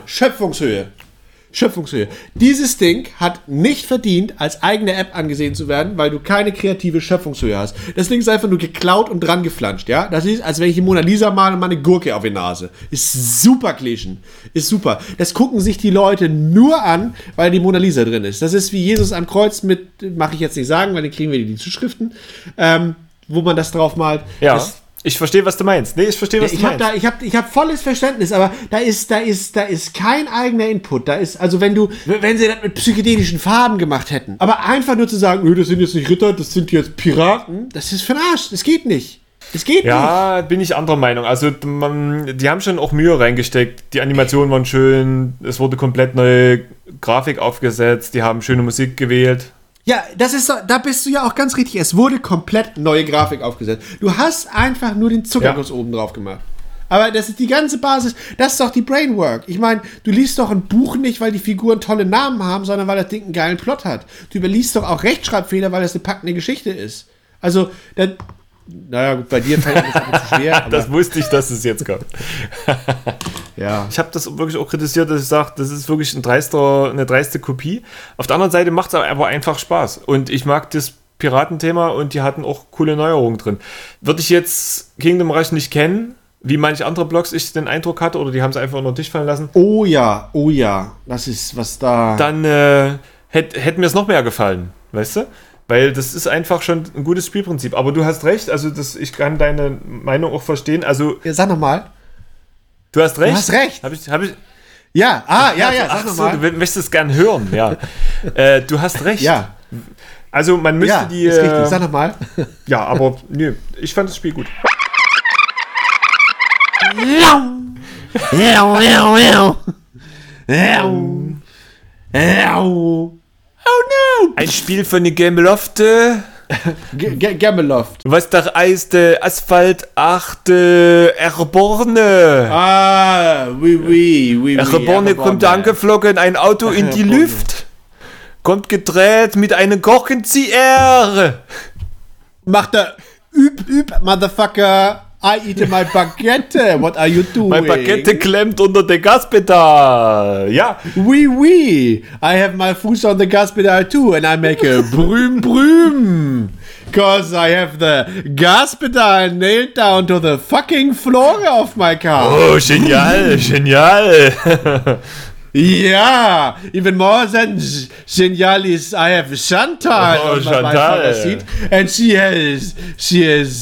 Dieses Ding hat nicht verdient, als eigene App angesehen zu werden, weil du keine kreative Schöpfungshöhe hast. Das Ding ist einfach nur geklaut und dran geflanscht, ja? Das ist, als wenn ich die Mona Lisa male und mal eine Gurke auf die Nase. Ist super Klischee. Ist super. Das gucken sich die Leute nur an, weil die Mona Lisa drin ist. Das ist wie Jesus am Kreuz mit, mache ich jetzt nicht sagen, weil dann kriegen wir die Zuschriften, wo man das drauf malt. Ja. Ich verstehe, was du meinst. Nee, ich verstehe, was du meinst. Ich hab volles Verständnis, aber da ist kein eigener Input. Da ist, also wenn sie das mit psychedelischen Farben gemacht hätten, aber einfach nur zu sagen, das sind jetzt nicht Ritter, das sind jetzt Piraten, das ist für den Arsch. Das geht nicht. Ja, bin ich anderer Meinung. Also, die haben schon auch Mühe reingesteckt. Die Animationen waren schön, es wurde komplett neue Grafik aufgesetzt, die haben schöne Musik gewählt. Ja, das ist so, da bist du ja auch ganz richtig. Es wurde komplett neue Grafik aufgesetzt. Du hast einfach nur den Zuckerguss oben drauf gemacht. Aber das ist die ganze Basis, das ist doch die Brainwork. Ich meine, du liest doch ein Buch nicht, weil die Figuren tolle Namen haben, sondern weil das Ding einen geilen Plot hat. Du überliest doch auch Rechtschreibfehler, weil das eine packende Geschichte ist. Also, naja, gut, bei dir fällt das ein bisschen schwer. Aber das wusste ich, dass es jetzt kommt. Ja. Ich habe das wirklich auch kritisiert, dass ich sage, das ist wirklich eine dreiste Kopie. Auf der anderen Seite macht es aber einfach Spaß. Und ich mag das Piratenthema und die hatten auch coole Neuerungen drin. Würde ich jetzt Kingdom Rush nicht kennen, wie manche andere Blogs ich den Eindruck hatte, oder die haben es einfach unter den Tisch fallen lassen. Oh ja. Das ist, was da... Dann hätte mir es noch mehr gefallen, weißt du? Weil das ist einfach schon ein gutes Spielprinzip. Aber du hast recht, also ich kann deine Meinung auch verstehen. Also, ja, sag nochmal. Du hast recht. Du hast recht. Hab ich, ja, sag nochmal. Du möchtest es gern hören, ja. Du hast recht. Ja. Also man müsste die... ist richtig, sag nochmal. Ja, aber nö, ich fand das Spiel gut. Oh no! Ein Spiel von den Gameloft. Gameloft. Was doch eiste Asphalt 8 Airborne. Oui. Airborne kommt angeflogen, ein Auto in die Luft. Kommt gedreht mit einem Korkenzieher. Macht er Motherfucker. I eat my Baguette. What are you doing? Mein Baguette klemmt unter dem Gaspedal. Ja. Oui. I have my Fuß on the Gaspedal too and I make a brüm. Cause I have the Gaspedal nailed down to the fucking floor of my car. Oh, genial. Yeah, even more than genial is I have Chantal on my front seat, and she is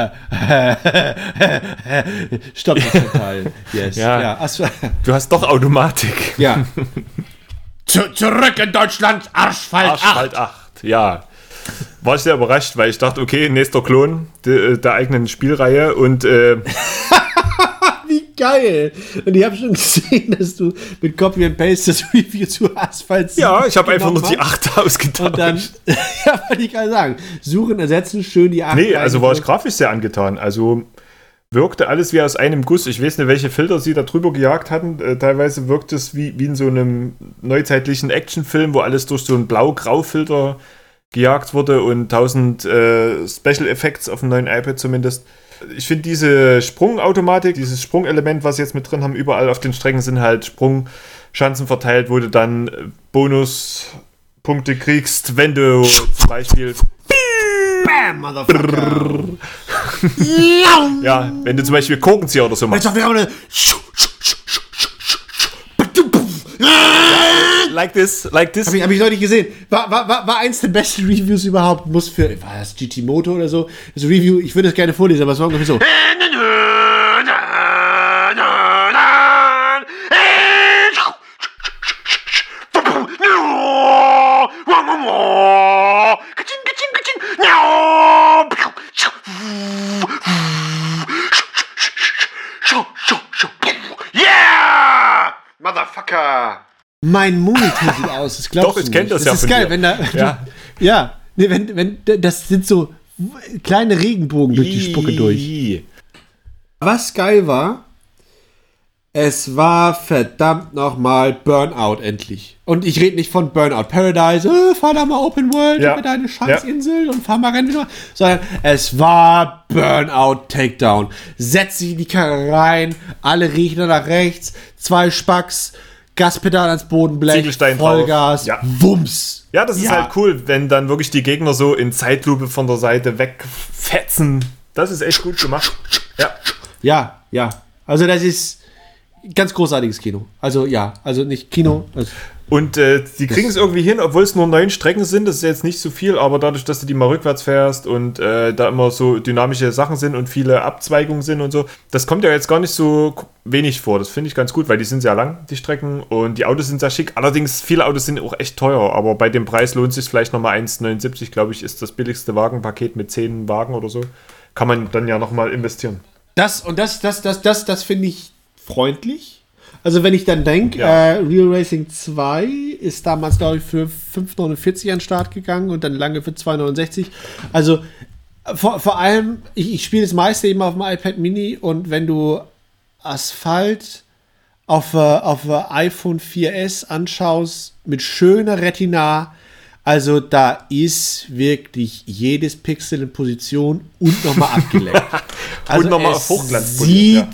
Stopp, Chantal. Yes. Ja. Du hast doch Automatik. Ja. Zurück in Deutschland, Arschfalt 8. Ja. War ich sehr überrascht, weil ich dachte, okay, nächster Klon der eigenen Spielreihe und Wie geil! Und ich habe schon gesehen, dass du mit Copy and Paste das Review zu Asphalt 7 ja, ich habe einfach nur die 8 ausgetauscht. Und dann, ja, wollte ich gerade sagen, suchen, ersetzen, schön die 8. Nee, also war ich grafisch sehr angetan. Also wirkte alles wie aus einem Guss. Ich weiß nicht, welche Filter sie da drüber gejagt hatten. Teilweise wirkt es wie in so einem neuzeitlichen Actionfilm, wo alles durch so einen Blau-Grau-Filter gejagt wurde und 1000 Special Effects auf dem neuen iPad zumindest. Ich finde diese Sprungautomatik, dieses Sprungelement, was sie jetzt mit drin haben, überall auf den Strecken sind halt Schanzen verteilt, wo du dann Bonuspunkte kriegst, wenn du zum Beispiel Bam, Motherfucker. ja, wenn du zum Beispiel Korkenzieher oder so machst. Like this. Hab ich noch nicht gesehen. War eins der besten Reviews überhaupt. War das GT Moto oder so? Das Review, ich würde das gerne vorlesen, aber es war ungefähr so. Yeah! Motherfucker! Mein Monitor sieht aus, das glaubst Doch, du ich nicht. kenne das ja ist von geil, dir. wenn da... Ja. Ja, nee, wenn das sind so kleine Regenbogen durch die Spucke durch. Was geil war, es war verdammt nochmal Burnout endlich. Und ich rede nicht von Burnout Paradise, fahr da mal Open World über deine Scheißinsel und fahr mal rein wieder. Sondern es war Burnout Takedown. Setz dich in die Karre rein, alle riechen nach rechts, 2 Spacks, Gaspedal ans Bodenblech, Vollgas, Wumms. Ja, das ist halt cool, wenn dann wirklich die Gegner so in Zeitlupe von der Seite wegfetzen. Das ist echt gut gemacht. Ja. Ja. Also das ist ganz großartiges Kino. Also nicht Kino. Und die kriegen es irgendwie hin, obwohl es nur 9 Strecken sind. Das ist jetzt nicht so viel, aber dadurch, dass du die mal rückwärts fährst und da immer so dynamische Sachen sind und viele Abzweigungen sind und so, das kommt ja jetzt gar nicht so wenig vor. Das finde ich ganz gut, weil die sind sehr lang, die Strecken, und die Autos sind sehr schick. Allerdings, viele Autos sind auch echt teuer, aber bei dem Preis lohnt es sich vielleicht nochmal 1,79, glaube ich, ist das billigste Wagenpaket mit 10 Wagen oder so. Kann man dann ja nochmal investieren. Das finde ich freundlich. Also wenn ich dann denke, Real Racing 2 ist damals, glaube ich, für 5,49 an den Start gegangen und dann lange für 2,69. Also vor allem, ich spiele das meiste eben auf dem iPad Mini, und wenn du Asphalt auf iPhone 4S anschaust mit schöner Retina, also da ist wirklich jedes Pixel in Position und nochmal abgeleckt. Also und nochmal auf Hochglanz sieht,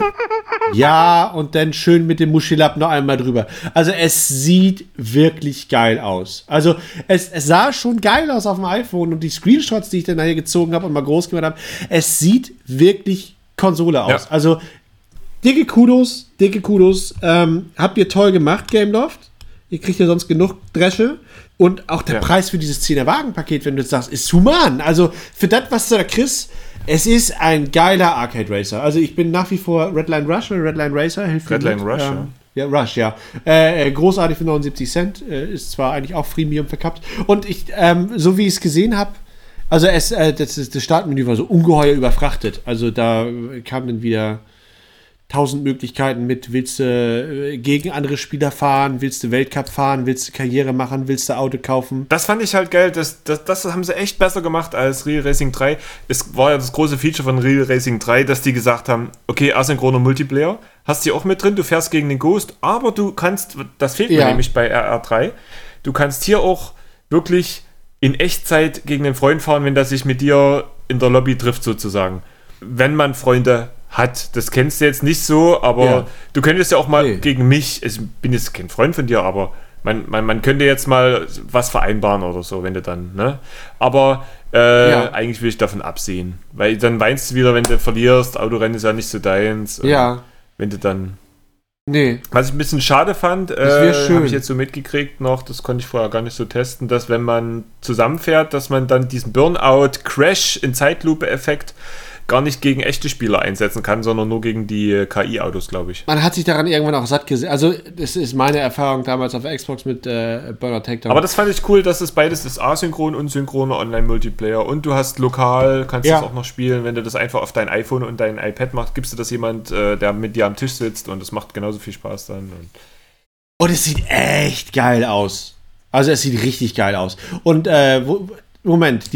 und dann schön mit dem Muschelab noch einmal drüber. Also es sieht wirklich geil aus. Also es sah schon geil aus auf dem iPhone, und die Screenshots, die ich dann nachher gezogen habe und mal groß gemacht habe, es sieht wirklich Konsole aus. Ja. Also dicke Kudos. Habt ihr toll gemacht, Gameloft. Ihr kriegt ja sonst genug Dresche. Und auch der Preis für dieses 10er Wagenpaket, wenn du jetzt sagst, ist human. Also für das, was du da kriegst, es ist ein geiler Arcade Racer. Also ich bin nach wie vor Redline Rush oder Redline Racer. Redline Rush, ja, Rush, ja. Großartig für 79 Cent. Ist zwar eigentlich auch Freemium verkappt. Und ich, so wie ich es gesehen habe, also das Startmenü war so ungeheuer überfrachtet. Also da kam dann wieder 1000 Möglichkeiten mit, willst du gegen andere Spieler fahren, willst du Weltcup fahren, willst du Karriere machen, willst du Auto kaufen. Das fand ich halt geil, das haben sie echt besser gemacht als Real Racing 3. Es war ja das große Feature von Real Racing 3, dass die gesagt haben, okay, asynchroner Multiplayer, hast du hier auch mit drin, du fährst gegen den Ghost, aber du kannst, das fehlt mir nämlich bei RR3, du kannst hier auch wirklich in Echtzeit gegen den Freund fahren, wenn der sich mit dir in der Lobby trifft sozusagen. Wenn man Freunde hat. Das kennst du jetzt nicht so, aber du könntest ja auch mal gegen mich, ich bin jetzt kein Freund von dir, aber man könnte jetzt mal was vereinbaren oder so, wenn du dann, ne? Aber eigentlich will ich davon absehen, weil dann weinst du wieder, wenn du verlierst, Autorennen ist ja nicht so deins. Wenn du dann... Nee. Was ich ein bisschen schade fand, habe ich jetzt so mitgekriegt noch, das konnte ich vorher gar nicht so testen, dass wenn man zusammenfährt, dass man dann diesen Burnout-Crash in Zeitlupe-Effekt gar nicht gegen echte Spieler einsetzen kann, sondern nur gegen die KI-Autos, glaube ich. Man hat sich daran irgendwann auch satt gesehen. Also, das ist meine Erfahrung damals auf der Xbox mit Burnout Takedown. Aber das fand ich cool, dass es beides ist, asynchron und synchroner Online-Multiplayer. Und du hast lokal, kannst es auch noch spielen, wenn du das einfach auf dein iPhone und dein iPad machst, gibst du das jemand, der mit dir am Tisch sitzt, und das macht genauso viel Spaß dann. Und es sieht echt geil aus. Also, es sieht richtig geil aus. Und, Moment,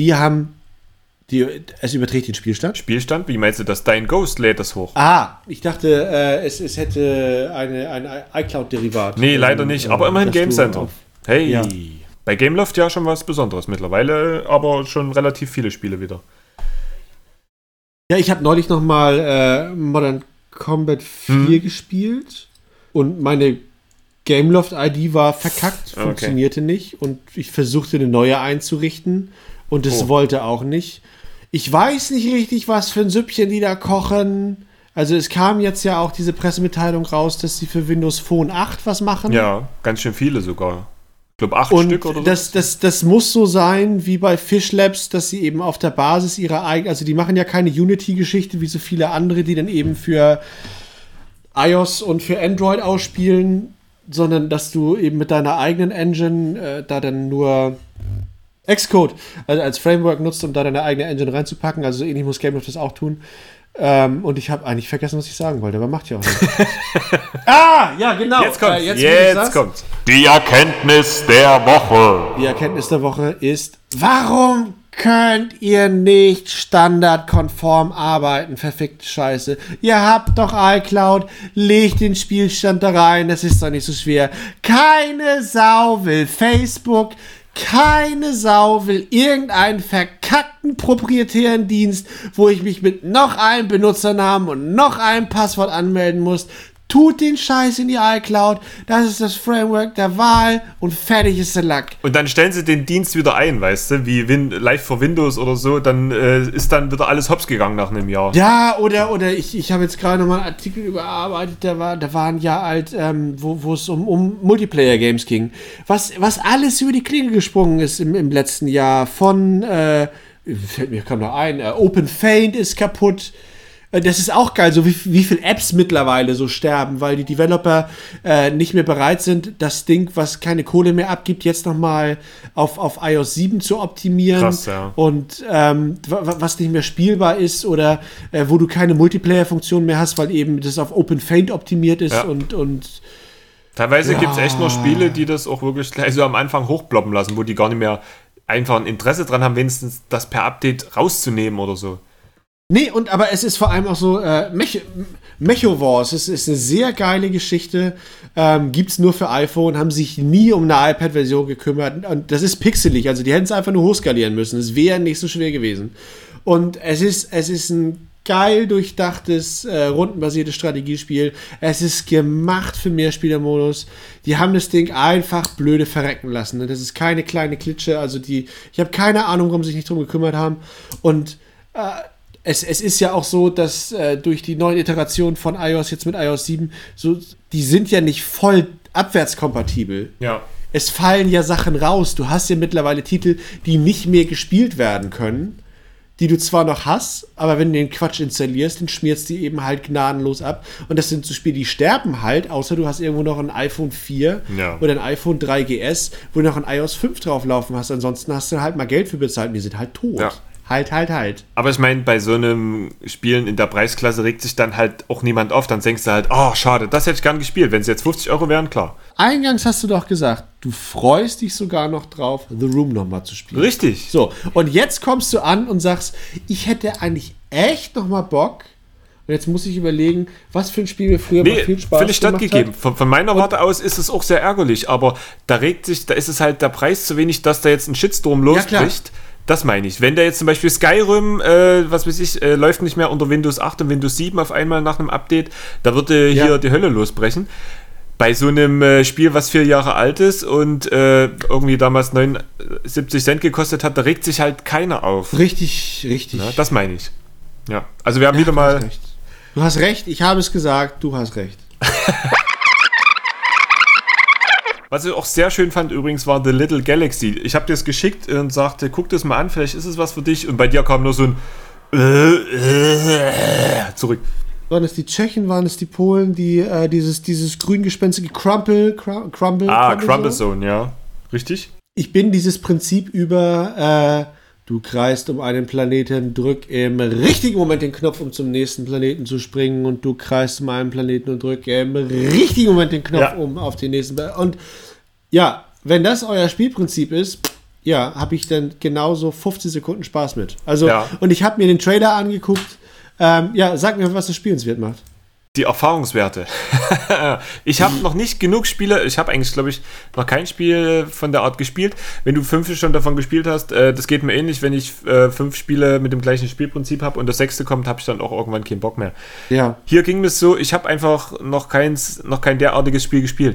es überträgt den Spielstand? Spielstand? Wie meinst du das? Dein Ghost lädt das hoch. Ich dachte, es hätte ein iCloud-Derivat. Nee, leider nicht, aber immerhin Game Center. Hey, bei Gameloft ja schon was Besonderes mittlerweile, aber schon relativ viele Spiele wieder. Ja, ich habe neulich nochmal Modern Combat 4 gespielt, und meine Gameloft-ID war verkackt, funktionierte nicht und ich versuchte eine neue einzurichten und es wollte auch nicht. Ich weiß nicht richtig, was für ein Süppchen die da kochen. Also es kam jetzt ja auch diese Pressemitteilung raus, dass sie für Windows Phone 8 was machen. Ja, ganz schön viele sogar. Ich glaube 8 Stück oder so. Das muss so sein wie bei Fish Labs, dass sie eben auf der Basis ihrer eigenen, also die machen ja keine Unity-Geschichte wie so viele andere, die dann eben für iOS und für Android ausspielen, sondern dass du eben mit deiner eigenen Engine da dann nur Xcode als Framework nutzt, um da deine eigene Engine reinzupacken. Also so ähnlich muss Gameloft das auch tun. Und ich habe eigentlich vergessen, was ich sagen wollte, aber macht ja auch nicht. Ja, genau. Jetzt kommt's. Die Erkenntnis der Woche. Die Erkenntnis der Woche ist, warum könnt ihr nicht standardkonform arbeiten? Verfickte Scheiße. Ihr habt doch iCloud, legt den Spielstand da rein, das ist doch nicht so schwer. Keine Sau will Facebook, keine Sau will irgendeinen verkackten proprietären Dienst, wo ich mich mit noch einem Benutzernamen und noch einem Passwort anmelden muss. Tut den Scheiß in die iCloud, das ist das Framework der Wahl und fertig ist der Lack. Und dann stellen sie den Dienst wieder ein, weißt du, wie Live for Windows oder so, dann ist dann wieder alles hops gegangen nach einem Jahr. Ja, oder ich habe jetzt gerade nochmal einen Artikel überarbeitet, da war ein Jahr alt, wo es um Multiplayer-Games ging. Was alles über die Klinge gesprungen ist im letzten Jahr von, fällt mir kaum noch ein, Open Faint ist kaputt. Das ist auch geil, so wie viele Apps mittlerweile so sterben, weil die Developer nicht mehr bereit sind, das Ding, was keine Kohle mehr abgibt, jetzt nochmal auf iOS 7 zu optimieren. Krass, ja. Und was nicht mehr spielbar ist oder wo du keine Multiplayer-Funktion mehr hast, weil eben das auf Open Faint optimiert ist und teilweise gibt es echt noch Spiele, die das auch wirklich gleich so am Anfang hochploppen lassen, wo die gar nicht mehr einfach ein Interesse dran haben, wenigstens das per Update rauszunehmen oder so. Nee, aber es ist vor allem auch so, Mecho Wars, es ist eine sehr geile Geschichte, gibt's nur für iPhone, haben sich nie um eine iPad-Version gekümmert und das ist pixelig, also die hätten es einfach nur hochskalieren müssen, es wäre nicht so schwer gewesen. Und es ist ein geil durchdachtes, rundenbasiertes Strategiespiel, es ist gemacht für Mehrspielermodus, die haben das Ding einfach blöde verrecken lassen, das ist keine kleine Klitsche, also ich habe keine Ahnung, warum sie sich nicht drum gekümmert haben und es ist ja auch so, dass durch die neuen Iterationen von iOS, jetzt mit iOS 7, so, die sind ja nicht voll abwärtskompatibel. Ja. Es fallen ja Sachen raus. Du hast ja mittlerweile Titel, die nicht mehr gespielt werden können, die du zwar noch hast, aber wenn du den Quatsch installierst, dann schmierst die eben halt gnadenlos ab. Und das sind so Spiele, die sterben halt, außer du hast irgendwo noch ein iPhone 4 oder ein iPhone 3GS, wo du noch ein iOS 5 drauflaufen hast. Ansonsten hast du halt mal Geld für bezahlt und die sind halt tot. Ja. Halt. Aber ich meine, bei so einem Spielen in der Preisklasse regt sich dann halt auch niemand auf. Dann denkst du halt, oh, schade, das hätte ich gern gespielt. Wenn es jetzt 50 Euro wären, klar. Eingangs hast du doch gesagt, du freust dich sogar noch drauf, The Room nochmal zu spielen. Richtig. So, und jetzt kommst du an und sagst, ich hätte eigentlich echt nochmal Bock. Und jetzt muss ich überlegen, was für ein Spiel mir früher mal viel Spaß völlig stattgegeben. Von meiner Warte aus ist es auch sehr ärgerlich. Aber da ist es halt der Preis zu wenig, dass da jetzt ein Shitstorm losbricht. Ja, das meine ich. Wenn da jetzt zum Beispiel Skyrim, läuft nicht mehr unter Windows 8 und Windows 7 auf einmal nach einem Update, da würde hier die Hölle losbrechen. Bei so einem Spiel, was 4 Jahre alt ist und irgendwie damals 79 Cent gekostet hat, da regt sich halt keiner auf. Richtig. Ja, das meine ich. Ja, also wir haben wieder mal... Du hast recht, ich habe es gesagt, du hast recht. Was ich auch sehr schön fand übrigens war The Little Galaxy. Ich habe dir das geschickt und sagte, guck das mal an, vielleicht ist es was für dich. Und bei dir kam nur so ein zurück. Waren es die Tschechen, waren es die Polen, die dieses grün-gespenstige Crumble Zone, ja. Richtig? Ich bin dieses Prinzip über du kreist um einen Planeten, drück im richtigen Moment den Knopf, um zum nächsten Planeten zu springen und du kreist um einen Planeten und drück im richtigen Moment den Knopf, um auf den nächsten... Und ja, wenn das euer Spielprinzip ist, ja, habe ich dann genauso 50 Sekunden Spaß mit. Also, und ich habe mir den Trailer angeguckt. Sag mir, was das spielenswert macht. Die Erfahrungswerte. Ich habe noch nicht genug Spiele, ich habe eigentlich, glaube ich, noch kein Spiel von der Art gespielt. Wenn du 5 schon davon gespielt hast, das geht mir ähnlich, wenn ich 5 Spiele mit dem gleichen Spielprinzip habe und das 6. kommt, habe ich dann auch irgendwann keinen Bock mehr. Ja. Hier ging es so, ich habe einfach noch kein derartiges Spiel gespielt.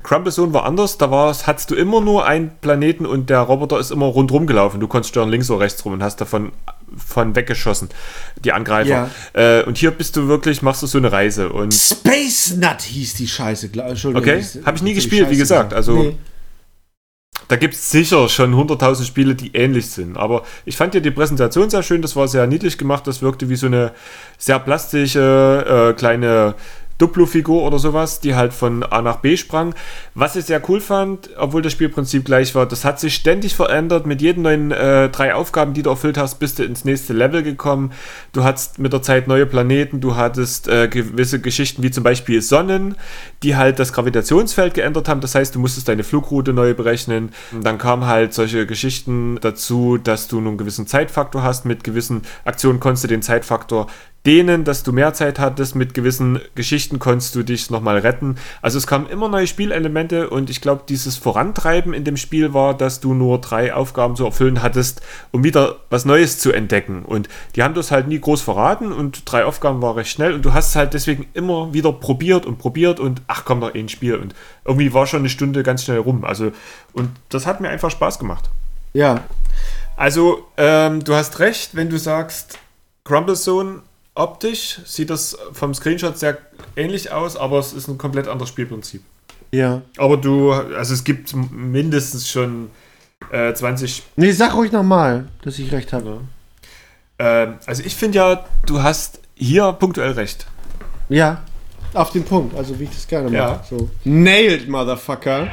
Crumble Zone war anders, hattest du immer nur einen Planeten und der Roboter ist immer rundrum gelaufen. Du konntest steuern links oder rechts rum und hast davon weggeschossen, die Angreifer. Ja. Und hier machst du so eine Reise. Und Space Nut hieß die Scheiße. Entschuldigung. Okay, habe ich nie gespielt, wie gesagt. Also nee. Da gibt es sicher schon 100.000 Spiele, die ähnlich sind. Aber ich fand ja die Präsentation sehr schön. Das war sehr niedlich gemacht. Das wirkte wie so eine sehr plastische kleine Duplo-Figur oder sowas, die halt von A nach B sprang. Was ich sehr cool fand, obwohl das Spielprinzip gleich war, das hat sich ständig verändert. Mit jedem neuen 3 Aufgaben, die du erfüllt hast, bist du ins nächste Level gekommen. Du hattest mit der Zeit neue Planeten, du hattest gewisse Geschichten wie zum Beispiel Sonnen, die halt das Gravitationsfeld geändert haben. Das heißt, du musstest deine Flugroute neu berechnen. Und dann kamen halt solche Geschichten dazu, dass du einen gewissen Zeitfaktor hast. Mit gewissen Aktionen konntest du den Zeitfaktor dehnen, dass du mehr Zeit hattest. Mit gewissen Geschichten konntest du dich nochmal retten. Also es kamen immer neue Spielelemente und ich glaube, dieses Vorantreiben in dem Spiel war, dass du nur 3 Aufgaben zu erfüllen hattest, um wieder was Neues zu entdecken. Und die haben das halt nie groß verraten und 3 Aufgaben war recht schnell und du hast es halt deswegen immer wieder probiert und ach komm, noch ein Spiel. Und irgendwie war schon eine Stunde ganz schnell rum. Also, und das hat mir einfach Spaß gemacht. Ja. Also, du hast recht, wenn du sagst, Crumble Zone optisch sieht das vom Screenshot sehr ähnlich aus, aber es ist ein komplett anderes Spielprinzip. Ja. Aber es gibt mindestens schon 20... Nee, sag ruhig nochmal, dass ich recht habe. Ja. Also ich finde ja, du hast hier punktuell recht. Ja, auf den Punkt, also wie ich das gerne mache. Ja. So. Nailed, Motherfucker.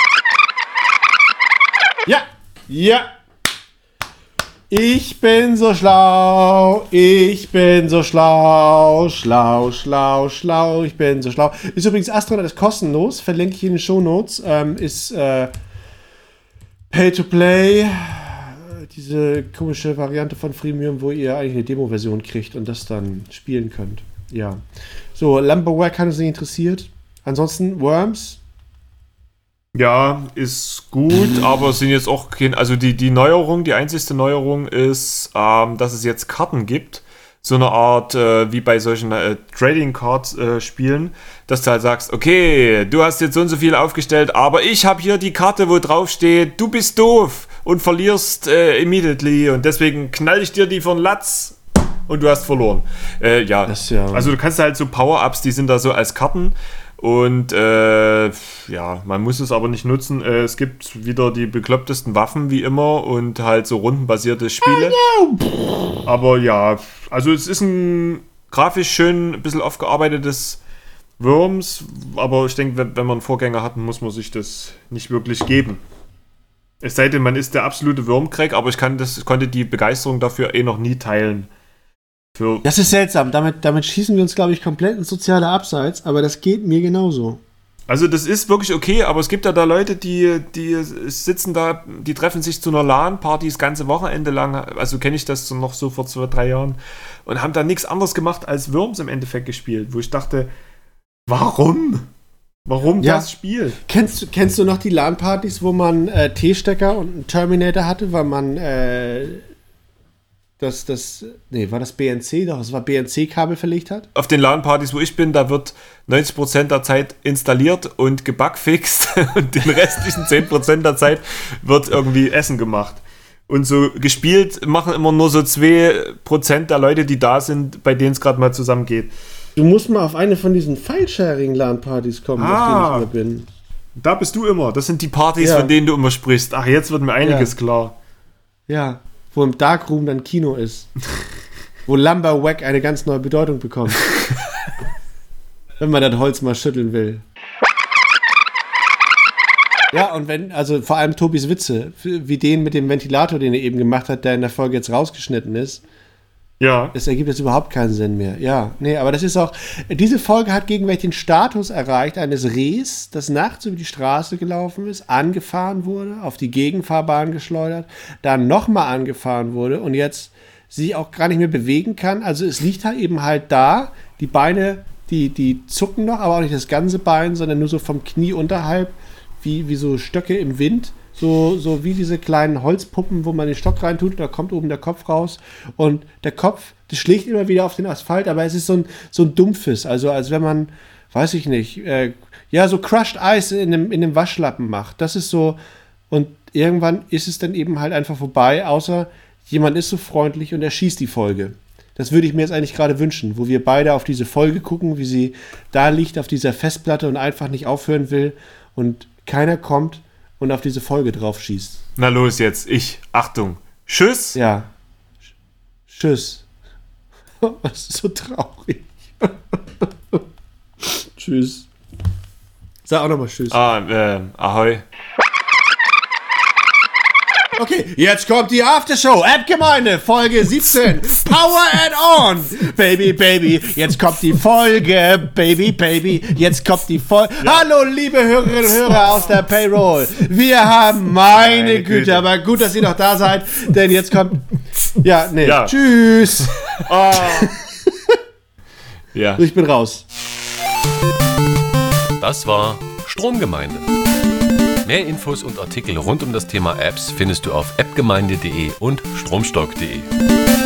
Ja, ja. Ich bin so schlau, ich bin so schlau, schlau, ich bin so schlau. Ist übrigens Astronaut, ist kostenlos, verlinke ich in den Shownotes, ist Pay-to-Play, diese komische Variante von Freemium, wo ihr eigentlich eine Demo-Version kriegt und das dann spielen könnt. Ja. So, Lumberjack hat uns nicht interessiert. Ansonsten Worms. Ja, ist gut, aber es sind jetzt auch also die Neuerung, die einzigste Neuerung ist, dass es jetzt Karten gibt, so eine Art wie bei solchen Trading Cards Spielen, dass du halt sagst, okay, du hast jetzt so und so viel aufgestellt, aber ich habe hier die Karte, wo drauf steht, du bist doof und verlierst immediately und deswegen knall ich dir die von Latz und du hast verloren. Ja, also du kannst halt so Power-Ups, die sind da so als Karten. Und ja, man muss es aber nicht nutzen. Es gibt wieder die beklopptesten Waffen wie immer und halt so rundenbasierte Spiele. Aber ja, also es ist ein grafisch schön ein bisschen aufgearbeitetes Worms, aber ich denke, wenn man einen Vorgänger hat, muss man sich das nicht wirklich geben. Es sei denn, man ist der absolute Wormcrack, aber ich konnte die Begeisterung dafür noch nie teilen. Das ist seltsam. Damit schießen wir uns, glaube ich, komplett ins soziale Abseits, aber das geht mir genauso. Also das ist wirklich okay, aber es gibt ja da Leute, die sitzen da, die treffen sich zu einer LAN-Party das ganze Wochenende lang, also kenne ich das noch so vor 2-3 Jahren, und haben da nichts anderes gemacht als Worms im Endeffekt gespielt, wo ich dachte, warum? Warum das Spiel? Kennst du noch die LAN-Partys, wo man T-Stecker und einen Terminator hatte, weil man war das BNC? Doch, es war BNC-Kabel verlegt hat. Auf den LAN-Partys, wo ich bin, da wird 90% der Zeit installiert und gebugfixt und den restlichen 10% der Zeit wird irgendwie Essen gemacht. Und so gespielt machen immer nur so 2% der Leute, die da sind, bei denen es gerade mal zusammengeht. Du musst mal auf eine von diesen File-Sharing-LAN-Partys kommen, auf denen ich immer bin. Da bist du immer. Das sind die Partys, von denen du immer sprichst. Ach, jetzt wird mir einiges klar. Ja. Wo im Darkroom dann Kino ist. Wo Lumberjack eine ganz neue Bedeutung bekommt. Wenn man das Holz mal schütteln will. Ja, und vor allem Tobis Witze, wie den mit dem Ventilator, den er eben gemacht hat, der in der Folge jetzt rausgeschnitten ist. Ja. Das ergibt jetzt überhaupt keinen Sinn mehr. Ja, nee, aber das ist auch, diese Folge hat gegenwärtig den Status erreicht eines Rehs, das nachts über die Straße gelaufen ist, angefahren wurde, auf die Gegenfahrbahn geschleudert, dann nochmal angefahren wurde und jetzt sich auch gar nicht mehr bewegen kann. Also es liegt halt eben halt da, die Beine, die zucken noch, aber auch nicht das ganze Bein, sondern nur so vom Knie unterhalb, wie so Stöcke im Wind. So wie diese kleinen Holzpuppen, wo man den Stock reintut, da kommt oben der Kopf raus und der Kopf, das schlägt immer wieder auf den Asphalt, aber es ist so ein dumpfes, also als wenn man, weiß ich nicht, so Crushed Ice in einem Waschlappen macht. Das ist so, und irgendwann ist es dann eben halt einfach vorbei, außer jemand ist so freundlich und er schießt die Folge. Das würde ich mir jetzt eigentlich gerade wünschen, wo wir beide auf diese Folge gucken, wie sie da liegt auf dieser Festplatte und einfach nicht aufhören will und keiner kommt und auf diese Folge drauf schießt. Na los jetzt, Achtung. Tschüss. Ja. Tschüss. Das ist so traurig. Tschüss. Sag auch nochmal Tschüss. Ahoi. Okay, jetzt kommt die Aftershow. App-Gemeinde, Folge 17. Power Add-on. Baby, Baby, jetzt kommt die Folge. Baby, Baby, jetzt kommt die Folge. Ja. Hallo, liebe Hörerinnen und Hörer aus der Payroll. Wir haben, meine Güte, aber gut, dass ihr noch da seid, denn jetzt kommt... Ja, nee, ja. Tschüss. Oh. Ja. Ich bin raus. Das war Stromgemeinde. Mehr Infos und Artikel rund um das Thema Apps findest du auf appgemeinde.de und stromstock.de.